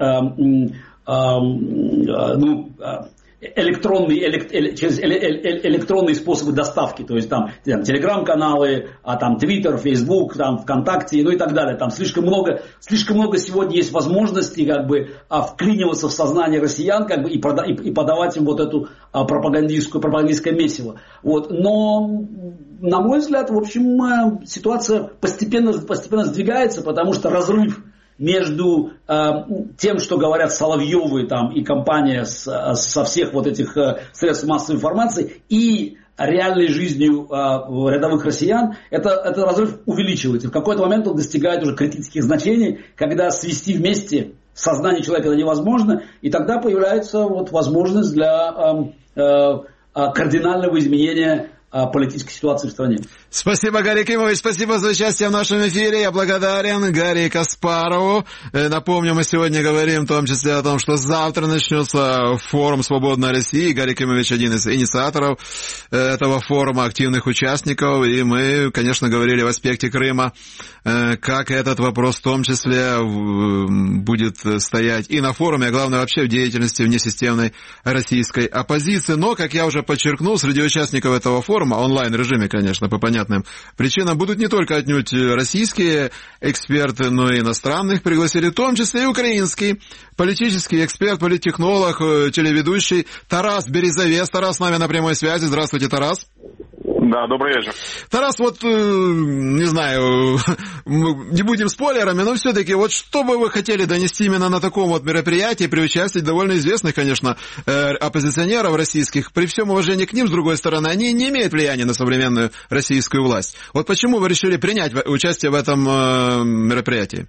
Speaker 4: электронные способы доставки, то есть там телеграм-каналы, Твиттер, Фейсбук, ВКонтакте, и так далее. Там слишком много сегодня есть возможностей вклиниваться в сознание россиян и подавать им вот эту пропагандистское месиво. Вот. Но, на мой взгляд, в общем, ситуация постепенно сдвигается, потому что разрыв между тем, что говорят Соловьевы и компания со всех вот этих средств массовой информации, и реальной жизнью рядовых россиян, это разрыв увеличивается. В какой-то момент он достигает уже критических значений, когда свести вместе сознание человека это невозможно, и тогда появляется возможность для кардинального изменения политической ситуации в стране.
Speaker 2: Спасибо, Гарри Кимович, спасибо за участие в нашем эфире. Я благодарен Гарри Каспарову. Напомню, мы сегодня говорим в том числе о том, что завтра начнется форум «Свободной России». Гарри Кимович один из инициаторов этого форума, активных участников. И мы, конечно, говорили в аспекте Крыма, как этот вопрос в том числе будет стоять и на форуме, а главное вообще в деятельности внесистемной российской оппозиции. Но, как я уже подчеркнул, среди участников этого форума, онлайн-режиме, конечно, по понятным причинам, будут не только отнюдь российские эксперты, но и иностранных пригласили, в том числе и украинский политический эксперт, политтехнолог, телеведущий Тарас Березовец. Тарас с нами на прямой связи. Здравствуйте, Тарас.
Speaker 3: Да, добрый вечер.
Speaker 2: Тарас, не знаю, не будем спойлерами, но все-таки, что бы вы хотели донести именно на таком мероприятии при участии довольно известных, конечно, оппозиционеров российских, при всем уважении к ним, с другой стороны, они не имеют влияния на современную российскую власть. Почему вы решили принять участие в этом мероприятии?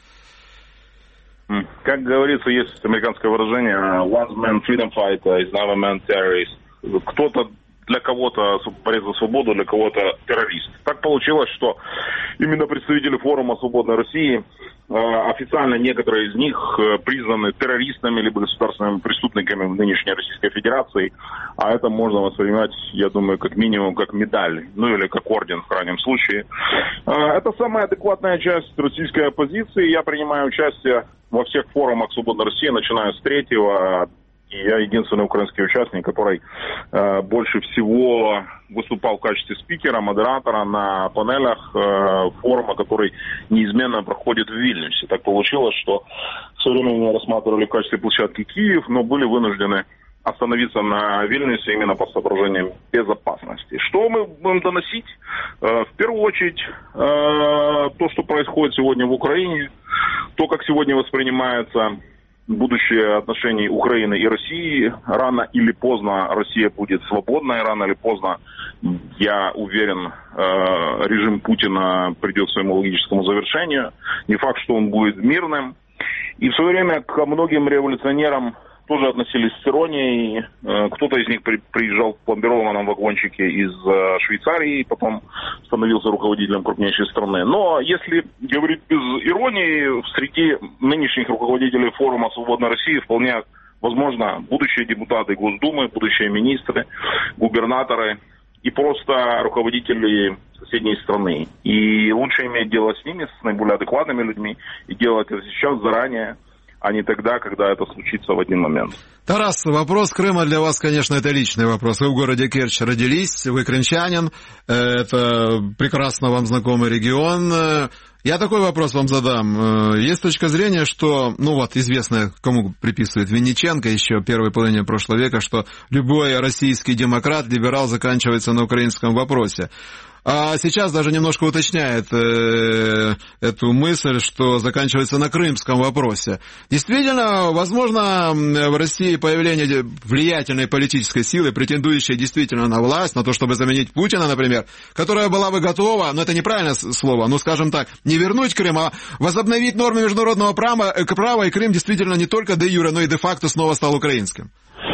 Speaker 3: Как говорится, есть американское выражение «one man freedom fighter is another man terrorist». Кто-то для кого-то борец за свободу, для кого-то террорист. Так получилось, что именно представители форума «Свободной России», официально некоторые из них признаны террористами либо государственными преступниками в нынешней Российской Федерации, а это можно воспринимать, я думаю, как минимум как медаль, или как орден в крайнем случае. Это самая адекватная часть российской оппозиции. Я принимаю участие во всех форумах «Свободной России», начиная с 3-го. И я единственный украинский участник, который больше всего выступал в качестве спикера, модератора на панелях форума, который неизменно проходит в Вильнюсе. Так получилось, что в свое время меня рассматривали в качестве площадки Киев, но были вынуждены остановиться на Вильнюсе именно по соображениям безопасности. Что мы будем доносить? В первую очередь, то, что происходит сегодня в Украине, то, как сегодня воспринимается будущее отношений Украины и России. Рано или поздно Россия будет свободной, рано или поздно, я уверен, режим Путина придет к своему логическому завершению. Не факт, что он будет мирным. И в свое время к многим революционерам тоже относились с иронией. Кто-то из них приезжал в пломбированном вагончике из Швейцарии, потом становился руководителем крупнейшей страны. Но если говорить без иронии, среди нынешних руководителей форума «Свободной России» вполне возможно будущие депутаты Госдумы, будущие министры, губернаторы и просто руководители соседней страны. И лучше иметь дело с ними, с наиболее адекватными людьми, и делать это сейчас заранее, а не тогда, когда это случится в один момент.
Speaker 2: Тарас, вопрос Крыма для вас, конечно, это личный вопрос. Вы в городе Керчь родились, вы крымчанин, это прекрасно вам знакомый регион. Я такой вопрос вам задам. Есть точка зрения, что, известно, кому приписывает Винниченко еще в первой половине прошлого века, что любой российский демократ, либерал заканчивается на украинском вопросе. А сейчас даже немножко уточняет эту мысль, что заканчивается на крымском вопросе. Действительно, возможно, в России появление влиятельной политической силы, претендующей действительно на власть, на то, чтобы заменить Путина, например, которая была бы готова, но это неправильное слово, ну, скажем так, не вернуть Крым, а возобновить нормы международного права, и Крым действительно не только де юре, но и де факто снова стал украинским.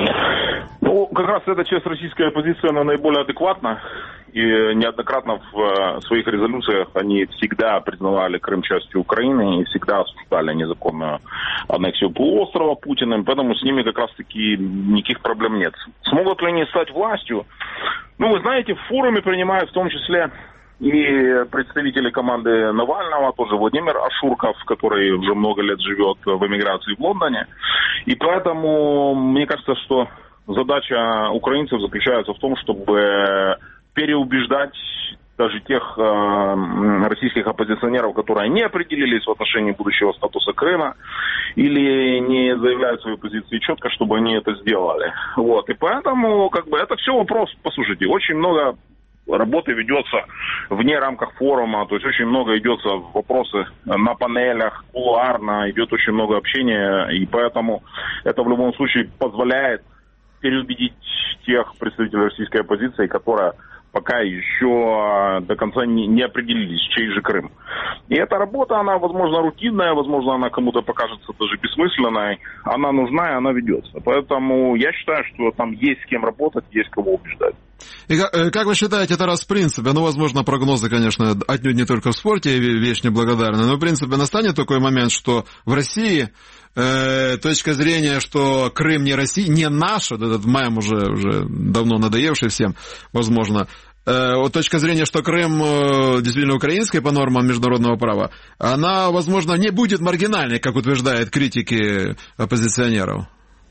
Speaker 3: Ну, как раз эта часть российской оппозиции, она наиболее адекватна. И неоднократно в своих резолюциях они всегда признавали Крым частью Украины и всегда осуждали незаконную аннексию полуострова Путиным. Поэтому с ними как раз-таки никаких проблем нет. Смогут ли они стать властью? Ну, вы знаете, в форуме принимают в том числе и представители команды Навального, тоже Владимир Ашурков, который уже много лет живет в эмиграции в Лондоне. И поэтому мне кажется, что задача украинцев заключается в том, чтобы переубеждать даже тех российских оппозиционеров, которые не определились в отношении будущего статуса Крыма или не заявляют свои позиции четко, чтобы они это сделали. Вот. И поэтому это все вопрос, послушайте, очень много работы ведется вне рамках форума, то есть очень много идется вопросы на панелях, кулуарно, идет очень много общения, и поэтому это в любом случае позволяет переубедить тех представителей российской оппозиции, которая пока еще до конца не определились, чей же Крым. И эта работа, она, возможно, рутинная, возможно, она кому-то покажется даже бессмысленной. Она нужна, и она ведется. Поэтому я считаю, что там есть с кем работать, есть кого убеждать.
Speaker 2: И как вы считаете, это раз в принципе, возможно, прогнозы, конечно, отнюдь не только в спорте вещь неблагодарная, но в принципе настанет такой момент, что в России точка зрения, что Крым не Россия, не наша, этот мем уже давно надоевший всем, возможно, точка зрения, что Крым действительно украинский по нормам международного права, она, возможно, не будет маргинальной, как утверждают критики оппозиционеров.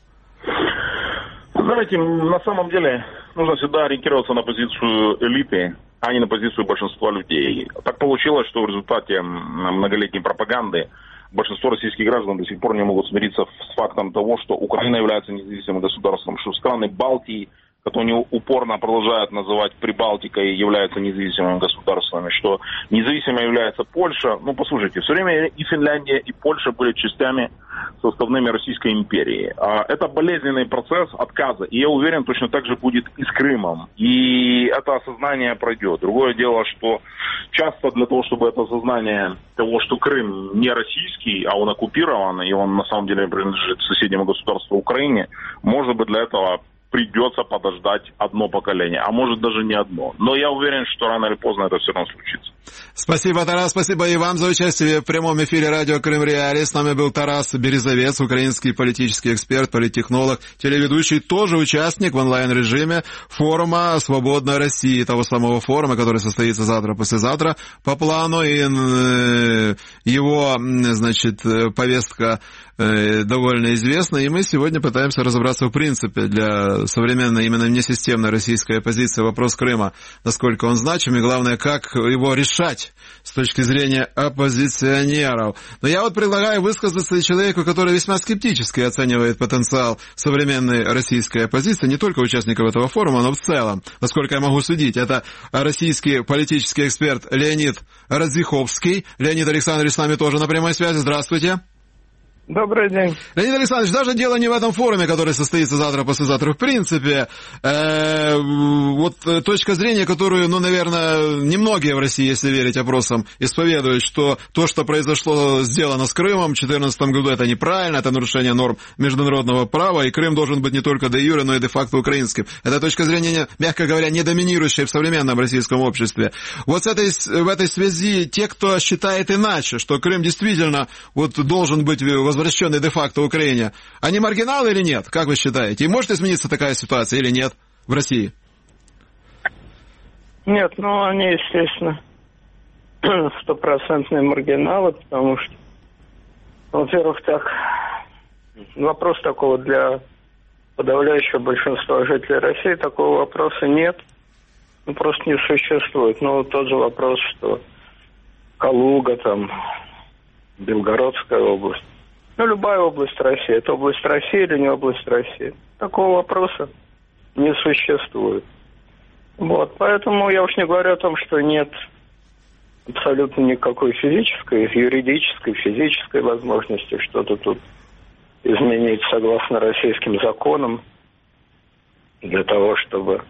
Speaker 3: Знаете, на самом деле нужно всегда ориентироваться на позицию элиты, а не на позицию большинства людей. Так получилось, что в результате многолетней пропаганды большинство российских граждан до сих пор не могут смириться с фактом того, что Украина является независимым государством, что страны Балтии, которые они упорно продолжают называть Прибалтикой, являются независимыми государствами, что независимой является Польша. Ну, послушайте, все время и Финляндия, и Польша были частями составными Российской империи. Это болезненный процесс отказа, и я уверен, точно так же будет и с Крымом. И это осознание пройдет. Другое дело, что часто для того, чтобы это осознание того, что Крым не российский, а он оккупирован, и он на самом деле принадлежит соседнему государству Украине, может быть, для этого придется подождать одно поколение, а может даже не одно. Но я уверен, что рано или поздно это все равно случится.
Speaker 2: Спасибо, Тарас, спасибо и вам за участие в прямом эфире радио Крым Реалии. С нами был Тарас Березовец, украинский политический эксперт, политтехнолог, телеведущий, тоже участник в онлайн-режиме форума «Свободная Россия», того самого форума, который состоится завтра-послезавтра по плану, и его, повестка довольно известна, и мы сегодня пытаемся разобраться в принципе для современной, именно несистемной российской оппозиции вопрос Крыма, насколько он значим, и главное, как его решать с точки зрения оппозиционеров. Но я предлагаю высказаться человеку, который весьма скептически оценивает потенциал современной российской оппозиции, не только участников этого форума, но в целом, насколько я могу судить. Это российский политический эксперт Леонид Радзиховский. Леонид Александрович с нами тоже на прямой связи. Здравствуйте.
Speaker 5: Добрый день.
Speaker 2: Леонид Александрович, даже дело не в этом форуме, который состоится завтра-послезавтра. В принципе, точка зрения, которую, наверное, немногие в России, если верить опросам, исповедуют, что то, что произошло, сделано с Крымом в 2014 году, это неправильно, это нарушение норм международного права, и Крым должен быть не только де юре, но и де факто украинским. Это точка зрения, мягко говоря, не доминирующая в современном российском обществе. В этой связи те, кто считает иначе, что Крым действительно должен быть возвращенный де-факто Украине, они маргиналы или нет? Как вы считаете? И может измениться такая ситуация или нет в России?
Speaker 5: Нет, они, естественно, стопроцентные маргиналы, потому что, во-первых, вопрос такого для подавляющего большинства жителей России, такого вопроса нет, просто не существует. Тот же вопрос, что Калуга, Белгородская область, любая область России. Это область России или не область России? Такого вопроса не существует. Вот, поэтому я уж не говорю о том, что нет абсолютно никакой физической, юридической, физической возможности что-то тут изменить согласно российским законам для того, чтобы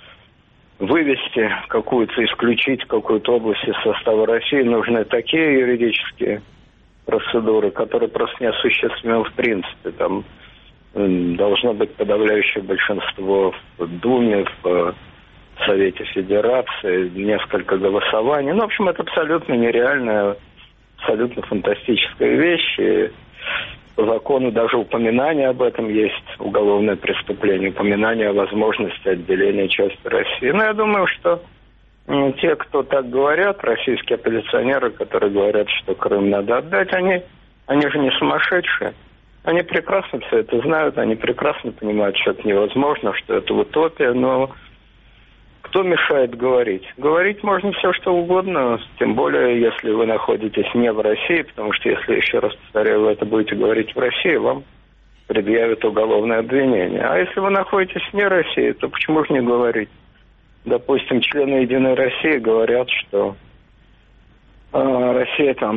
Speaker 5: вывести какую-то, исключить какую-то область из состава России, нужны такие юридические процедуры, которые просто неосуществимы в принципе. Там должно быть подавляющее большинство в Думе, в Совете Федерации, несколько голосований. Ну, в общем, это абсолютно нереальная, абсолютно фантастическая вещь. И по закону даже упоминание об этом есть, уголовное преступление, упоминание о возможности отделения части России. Но я думаю, что те, кто так говорят, российские оппозиционеры, которые говорят, что Крым надо отдать, они же не сумасшедшие. Они прекрасно все это знают, они прекрасно понимают, что это невозможно, что это утопия, но кто мешает говорить? Говорить можно все, что угодно, тем более, если вы находитесь не в России, потому что, если, еще раз повторяю, вы это будете говорить в России, вам предъявят уголовное обвинение. А если вы находитесь вне России, то почему же не говорить? Допустим, члены «Единой России» говорят, что Россия там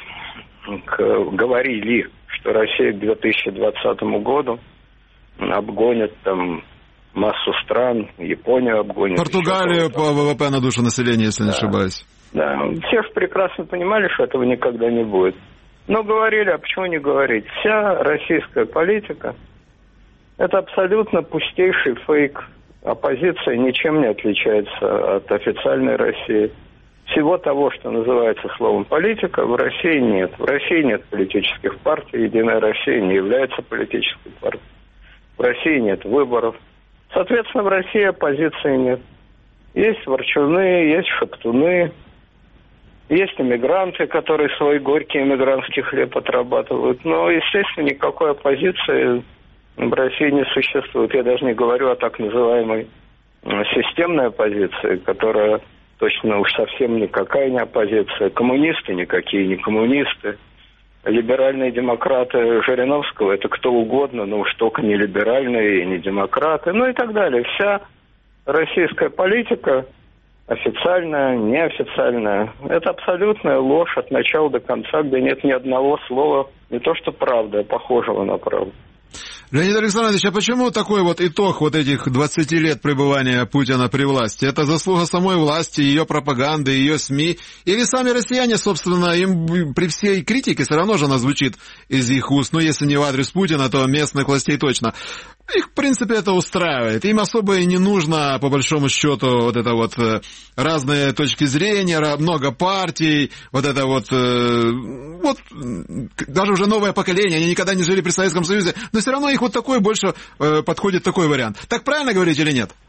Speaker 5: говорили, что Россия к 2020 году обгонит там массу стран, Японию обгонит.
Speaker 2: Португалию по ВВП на душу населения, если не ошибаюсь.
Speaker 5: Да, все же прекрасно понимали, что этого никогда не будет. Но говорили, а почему не говорить? Вся российская политика – это абсолютно пустейший фейк. Оппозиция ничем не отличается от официальной России. Всего того, что называется словом политика, в России нет. В России нет политических партий, «Единая Россия» не является политической партией. В России нет выборов. Соответственно, в России оппозиции нет. Есть ворчуны, есть шептуны, есть иммигранты, которые свой горький иммигрантский хлеб отрабатывают. Но, естественно, никакой оппозиции в России не существует. Я даже не говорю о так называемой системной оппозиции, которая точно уж совсем никакая не оппозиция. Коммунисты никакие не коммунисты. Либеральные демократы Жириновского – это кто угодно, но уж только не либеральные и не демократы, ну и так далее. Вся российская политика, официальная, неофициальная, это абсолютная ложь от начала до конца, где нет ни одного слова, не то что правда, а похожего на правду.
Speaker 2: Леонид Александрович, а почему такой вот итог вот этих 20 лет пребывания Путина при власти? Это заслуга самой власти, ее пропаганды, ее СМИ? Или сами россияне, собственно, им при всей критике все равно же она звучит из их уст, ну, если не в адрес Путина, то местных властей точно. Их, в принципе, это устраивает. Им особо и не нужно, по большому счету, вот это вот разные точки зрения, много партий, вот это вот даже уже новое поколение, они никогда не жили при Советском Союзе, но все равно их вот такой больше подходит такой вариант. Так правильно говорить или нет?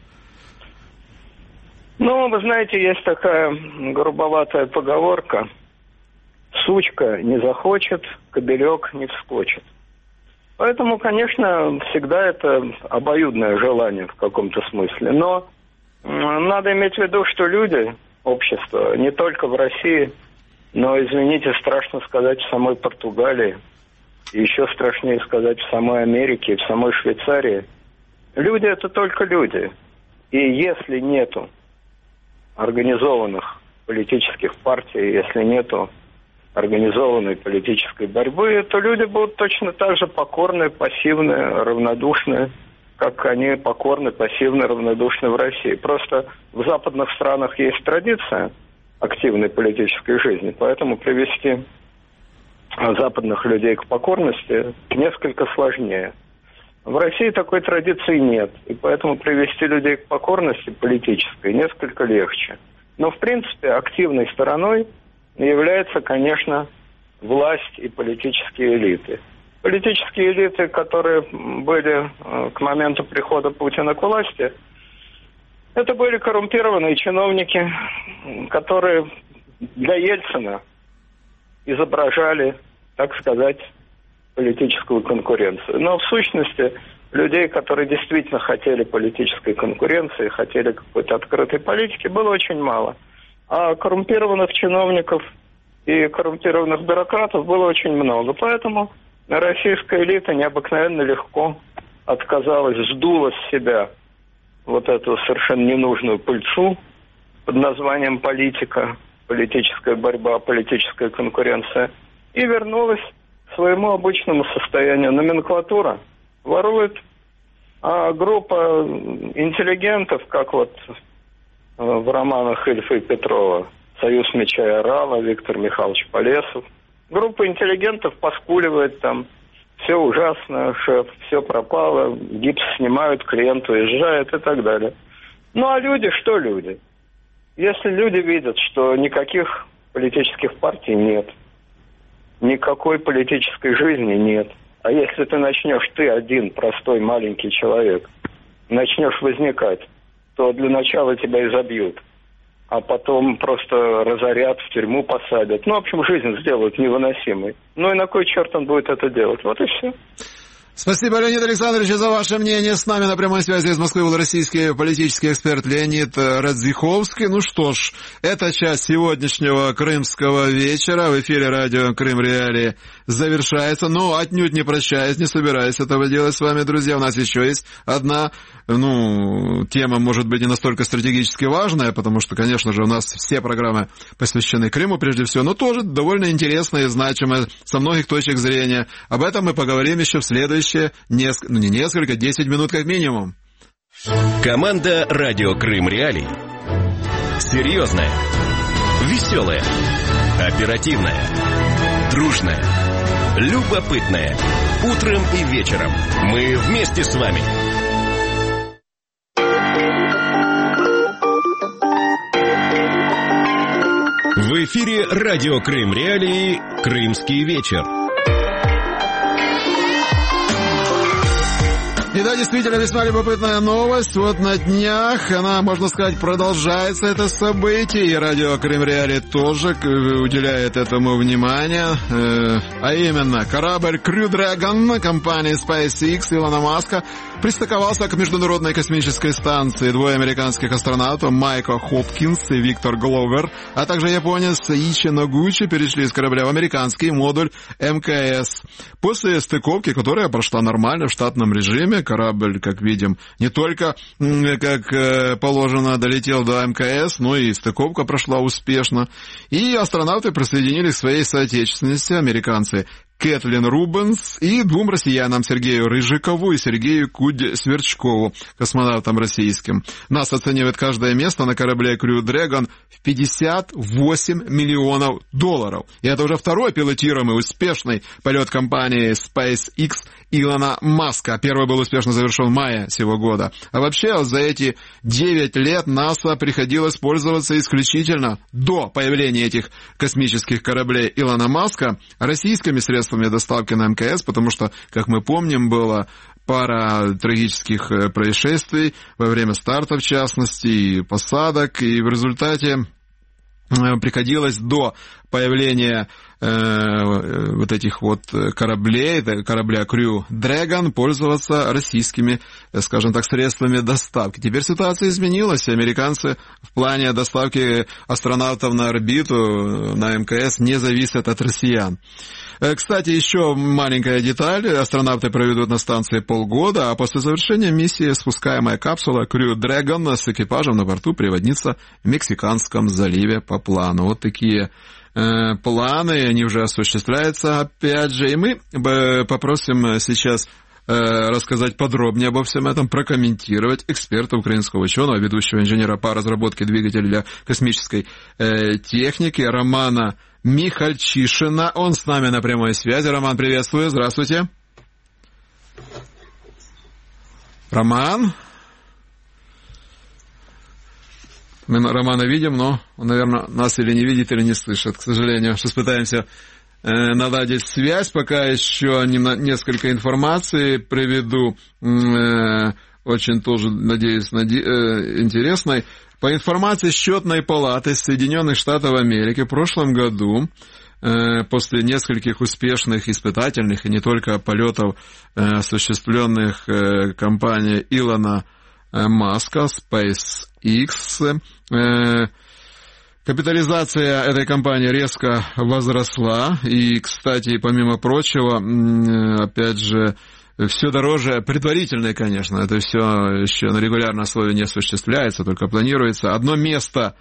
Speaker 5: Ну, вы знаете, есть такая грубоватая поговорка: сучка не захочет, кобелек не вскочит. Поэтому, конечно, всегда это обоюдное желание в каком-то смысле. Но надо иметь в виду, что люди, общество, не только в России, но, извините, страшно сказать, в самой Португалии, и еще страшнее сказать, в самой Америке, в самой Швейцарии. Люди – это только люди. И если нету организованных политических партий, если нету организованной политической борьбы, то люди будут точно так же покорны, пассивны, равнодушны, как они покорны, пассивны, равнодушны в России. Просто в западных странах есть традиция активной политической жизни, поэтому привести западных людей к покорности несколько сложнее. В России такой традиции нет, и поэтому привести людей к покорности политической несколько легче. Но, в принципе, активной стороной является, конечно, власть и политические элиты. Политические элиты, которые были к моменту прихода Путина к власти, это были коррумпированные чиновники, которые для Ельцина изображали, так сказать, политическую конкуренцию. Но в сущности людей, которые действительно хотели политической конкуренции, хотели какой-то открытой политики, было очень мало. А коррумпированных чиновников и коррумпированных бюрократов было очень много. Поэтому российская элита необыкновенно легко отказалась, сдула с себя вот эту совершенно ненужную пыльцу под названием политика, политическая борьба, политическая конкуренция, и вернулась к своему обычному состоянию. Номенклатура ворует, а группа интеллигентов, как вот в романах Ильфа и Петрова, «Союз меча и орала», Виктор Михайлович Полесов, группа интеллигентов поскуливает там: все ужасно, шеф, все пропало, гипс снимают, клиент уезжает и так далее. Ну а люди, что люди? Если люди видят, что никаких политических партий нет, никакой политической жизни нет, а если ты начнешь, ты один простой маленький человек, начнешь возникать, то для начала тебя изобьют, а потом просто разорят, в тюрьму посадят. Ну, в общем, жизнь сделают невыносимой. Ну и на кой черт он будет это делать? Вот и все.
Speaker 2: Спасибо, Леонид Александрович, за ваше мнение. С нами на прямой связи из Москвы был российский политический эксперт Леонид Радзиховский. Ну что ж, эта часть сегодняшнего крымского вечера в эфире радио «Крым Реалии» завершается, но отнюдь не прощаясь, не собираюсь этого делать с вами, друзья. У нас еще есть одна, тема, может быть, не настолько стратегически важная, потому что, конечно же, у нас все программы посвящены Крыму прежде всего, но тоже довольно интересная и значимая со многих точек зрения. Об этом мы поговорим еще в следующие 10 минут как минимум.
Speaker 1: Команда «Радио Крым Реалии». Серьезная, веселая, оперативная, дружная, любопытная. Утром и вечером мы вместе с вами. В эфире радио Крым Реалии «Крымский вечер».
Speaker 2: И да, действительно, весьма любопытная новость. Вот на днях она, можно сказать, продолжается, это событие, и радио Крым Реалии тоже уделяет этому внимание. А именно, корабль Crew Dragon компании SpaceX Илона Маска пристыковался к Международной космической станции. Двое американских астронавтов, Майко Хопкинс и Виктор Гловер, а также японец Ичи Ногучи, перешли с корабля в американский модуль МКС. После стыковки, которая прошла нормально в штатном режиме, корабль, как видим, не только, как положено, долетел до МКС, но и стыковка прошла успешно. И астронавты присоединились к своей соотечественнице, американцы Кэтлин Рубенс, и двум россиянам, Сергею Рыжикову и Сергею Кудь-Сверчкову, космонавтам российским. НАСА оценивает каждое место на корабле Crew Dragon в $58 миллионов. И это уже второй пилотируемый успешный полет компании SpaceX Илона Маска. Первый был успешно завершен в мае сего года. А вообще за эти 9 лет НАСА приходилось пользоваться исключительно до появления этих космических кораблей Илона Маска российскими средствами доставки на МКС, потому что, как мы помним, было пара трагических происшествий во время старта, в частности, и посадок, и в результате приходилось до появления вот этих вот кораблей, корабля Crew Dragon, пользоваться российскими, скажем так, средствами доставки. Теперь ситуация изменилась, и американцы в плане доставки астронавтов на орбиту, на МКС, не зависят от россиян. Кстати, еще маленькая деталь. Астронавты проведут на станции полгода, а после завершения миссии спускаемая капсула Crew Dragon с экипажем на борту приводнится в Мексиканском заливе по плану. Вот такие планы, они уже осуществляются, опять же. И мы попросим сейчас рассказать подробнее обо всем этом, прокомментировать эксперта, украинского ученого, ведущего инженера по разработке двигателей для космической техники Романа Михальчишина. Он с нами на прямой связи. Роман, приветствую, здравствуйте. Роман? Мы Романа видим, но он, наверное, нас или не видит, или не слышит, к сожалению. Сейчас пытаемся наладить связь, пока еще несколько информации приведу, очень тоже, надеюсь, интересной. По информации Счетной палаты Соединенных Штатов Америки в прошлом году, после нескольких успешных испытательных и не только полетов, осуществленных компанией Илона Маска, SpaceX, капитализация этой компании резко возросла. И, кстати, помимо прочего, опять же, все дороже, предварительные, конечно, это все еще на регулярной основе не осуществляется, только планируется. Одно место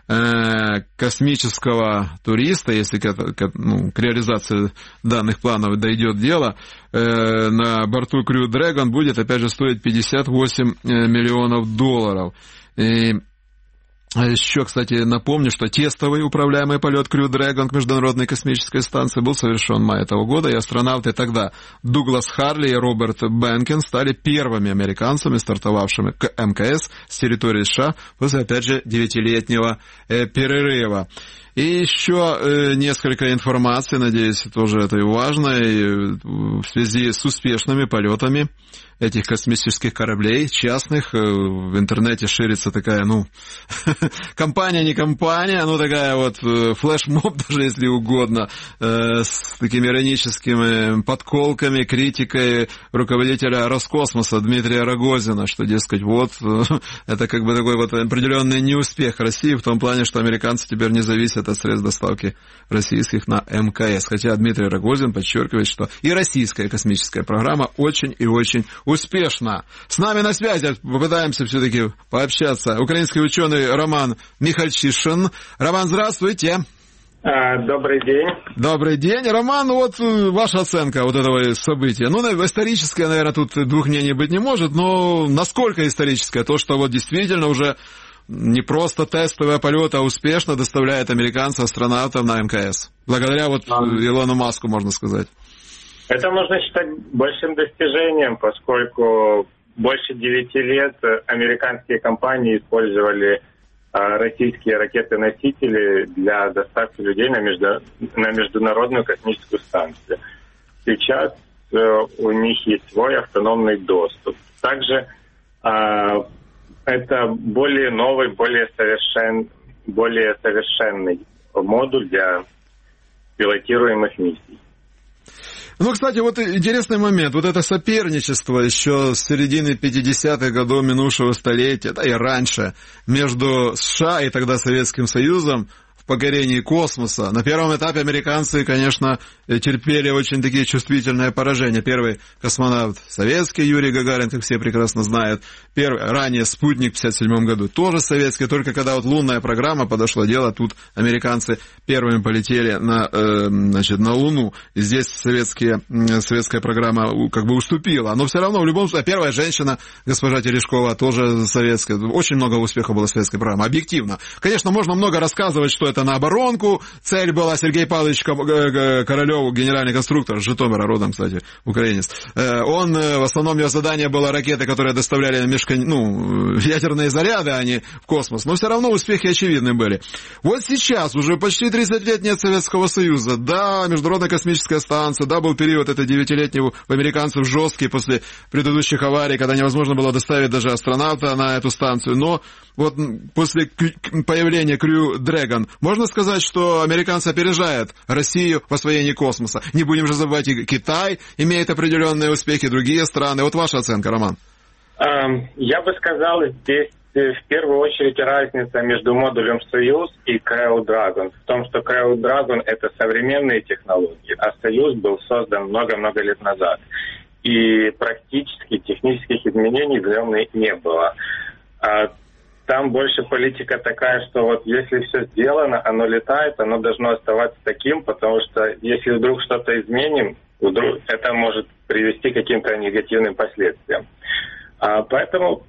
Speaker 2: космического туриста, если к реализации данных планов дойдет дело, на борту Crew Dragon будет, опять же, стоить $58 миллионов. И еще, кстати, напомню, что тестовый управляемый полет Crew Dragon к Международной космической станции был совершен в мае этого года, и астронавты тогда Дуглас Харли и Роберт Бенкен стали первыми американцами, стартовавшими к МКС с территории США после, опять же, 9-летнего перерыва. И еще несколько информации, надеюсь, тоже это и важно, и в связи с успешными полетами этих космических кораблей частных. В интернете ширится такая, компания, не компания, такая вот флешмоб, даже если угодно, с такими ироническими подколками, критикой руководителя Роскосмоса Дмитрия Рогозина, что, дескать, это как бы такой вот определенный неуспех России в том плане, что американцы теперь не зависят от средств доставки российских на МКС. Хотя Дмитрий Рогозин подчеркивает, что и российская космическая программа очень и очень успешна. С нами на связи, попытаемся все-таки пообщаться, украинский ученый Роман Михальчишин. Роман, здравствуйте.
Speaker 6: Добрый день.
Speaker 2: Добрый день. Роман, ваша оценка этого события. Историческая, наверное, тут двух мнений быть не может, но насколько историческая? То, что действительно уже не просто тестовые полеты, а успешно доставляет американцев, астронавтов на МКС. Благодаря Илону Маску, можно сказать.
Speaker 6: Это можно считать большим достижением, поскольку больше 9 лет американские компании использовали российские ракеты-носители для доставки людей на Международную космическую станцию. Сейчас у них есть свой автономный доступ. Также это более новый, более совершенный модуль для пилотируемых миссий.
Speaker 2: Кстати, интересный момент. Это соперничество еще с середины 50-х годов минувшего столетия, да и раньше, между США и тогда Советским Союзом в покорении космоса. На первом этапе американцы, конечно, терпели очень такие чувствительные поражения. Первый космонавт советский, Юрий Гагарин, как все прекрасно знают. Ранее спутник в 1957 году тоже советский. Только когда лунная программа подошла дело, тут американцы первыми полетели на Луну. И здесь советская программа уступила. Но все равно, в любом случае, первая женщина, госпожа Терешкова, тоже советская. Очень много успеха было советской программы. Объективно. Конечно, можно много рассказывать, что это на оборонку. Цель была Сергей Павлович Королёв, генеральный конструктор, с Житомира родом, кстати, украинец. Он, в основном, его задание было ракеты, которые доставляли ядерные заряды, а не в космос. Но все равно успехи очевидны были. Сейчас, уже почти 30 лет нет Советского Союза. Да, Международная космическая станция, да, был период это 9-летний у американцев жесткий после предыдущих аварий, когда невозможно было доставить даже астронавта на эту станцию. Но после появления Crew Dragon можно сказать, что американцы опережают Россию в освоении космоса. Не будем же забывать, и Китай имеет определенные успехи, другие страны. Ваша оценка, Роман.
Speaker 6: Я бы сказал, здесь в первую очередь разница между модулем «Союз» и Crew Dragon в том, что Crew Dragon — это современные технологии, а «Союз» был создан много-много лет назад. И практически технических изменений в нем не было. Там больше политика такая, что если все сделано, оно летает, оно должно оставаться таким, потому что если вдруг что-то изменим, это может привести к каким-то негативным последствиям. Поэтому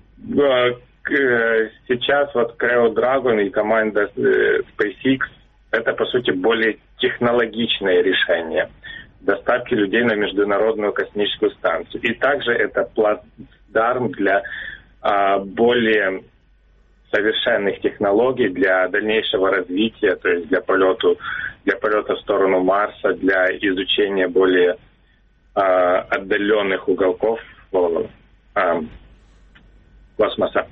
Speaker 6: сейчас Crew Dragon и команда SpaceX — это, по сути, более технологичное решение доставки людей на Международную космическую станцию. И также это плацдарм для более совершенных технологий для дальнейшего развития, то есть для полета в сторону Марса, для изучения более отдаленных уголков космоса.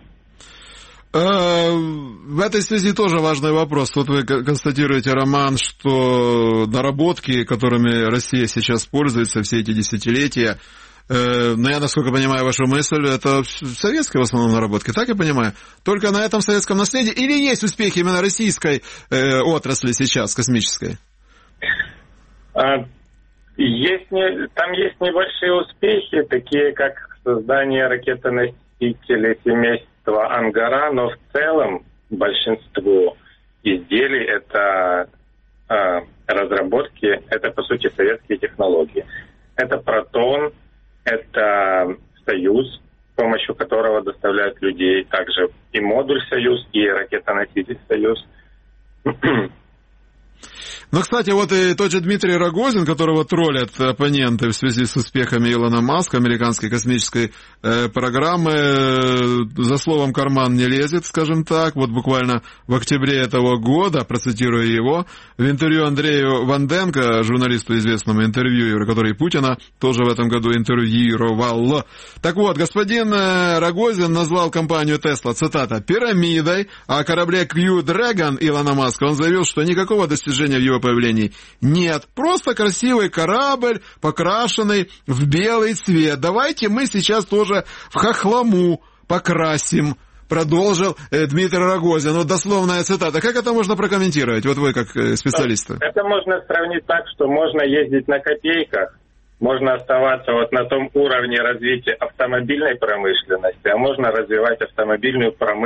Speaker 2: В этой связи тоже важный вопрос. Вы констатируете, Роман, что наработки, которыми Россия сейчас пользуется все эти десятилетия, но я, насколько понимаю вашу мысль, это советская в основном наработки, так я понимаю? Только на этом советском наследии? Или есть успехи именно российской отрасли сейчас, космической?
Speaker 6: Там есть небольшие успехи, такие как создание ракетоносителей семейства Ангара, но в целом большинство изделий это разработки, это по сути советские технологии. Это Протон, это Союз, с помощью которого доставляют людей, также и модуль Союз, и ракетоноситель Союз.
Speaker 2: Ну, кстати, вот и тот же Дмитрий Рогозин, которого троллят оппоненты в связи с успехами Илона Маска, американской космической программы, за словом карман не лезет, скажем так. Вот буквально в октябре этого года, процитирую его, в интервью Андрею Ванденко, журналисту известному интервьюеру, который Путина тоже в этом году интервьюировал. Так вот, господин Рогозин назвал компанию Tesla, цитата, «пирамидой», а о корабле Crew Dragon Илона Маска он заявил, что никакого достижения в его появлений нет. Просто красивый корабль, покрашенный в белый цвет. Давайте мы сейчас тоже в хохлому покрасим. Продолжил Дмитрий Рогозин. Вот дословная цитата. Как это можно прокомментировать? Вот вы как специалист.
Speaker 6: Это можно сравнить так, что можно ездить на копейках, можно оставаться вот на том уровне развития автомобильной промышленности, а можно развивать автомобильную промышленность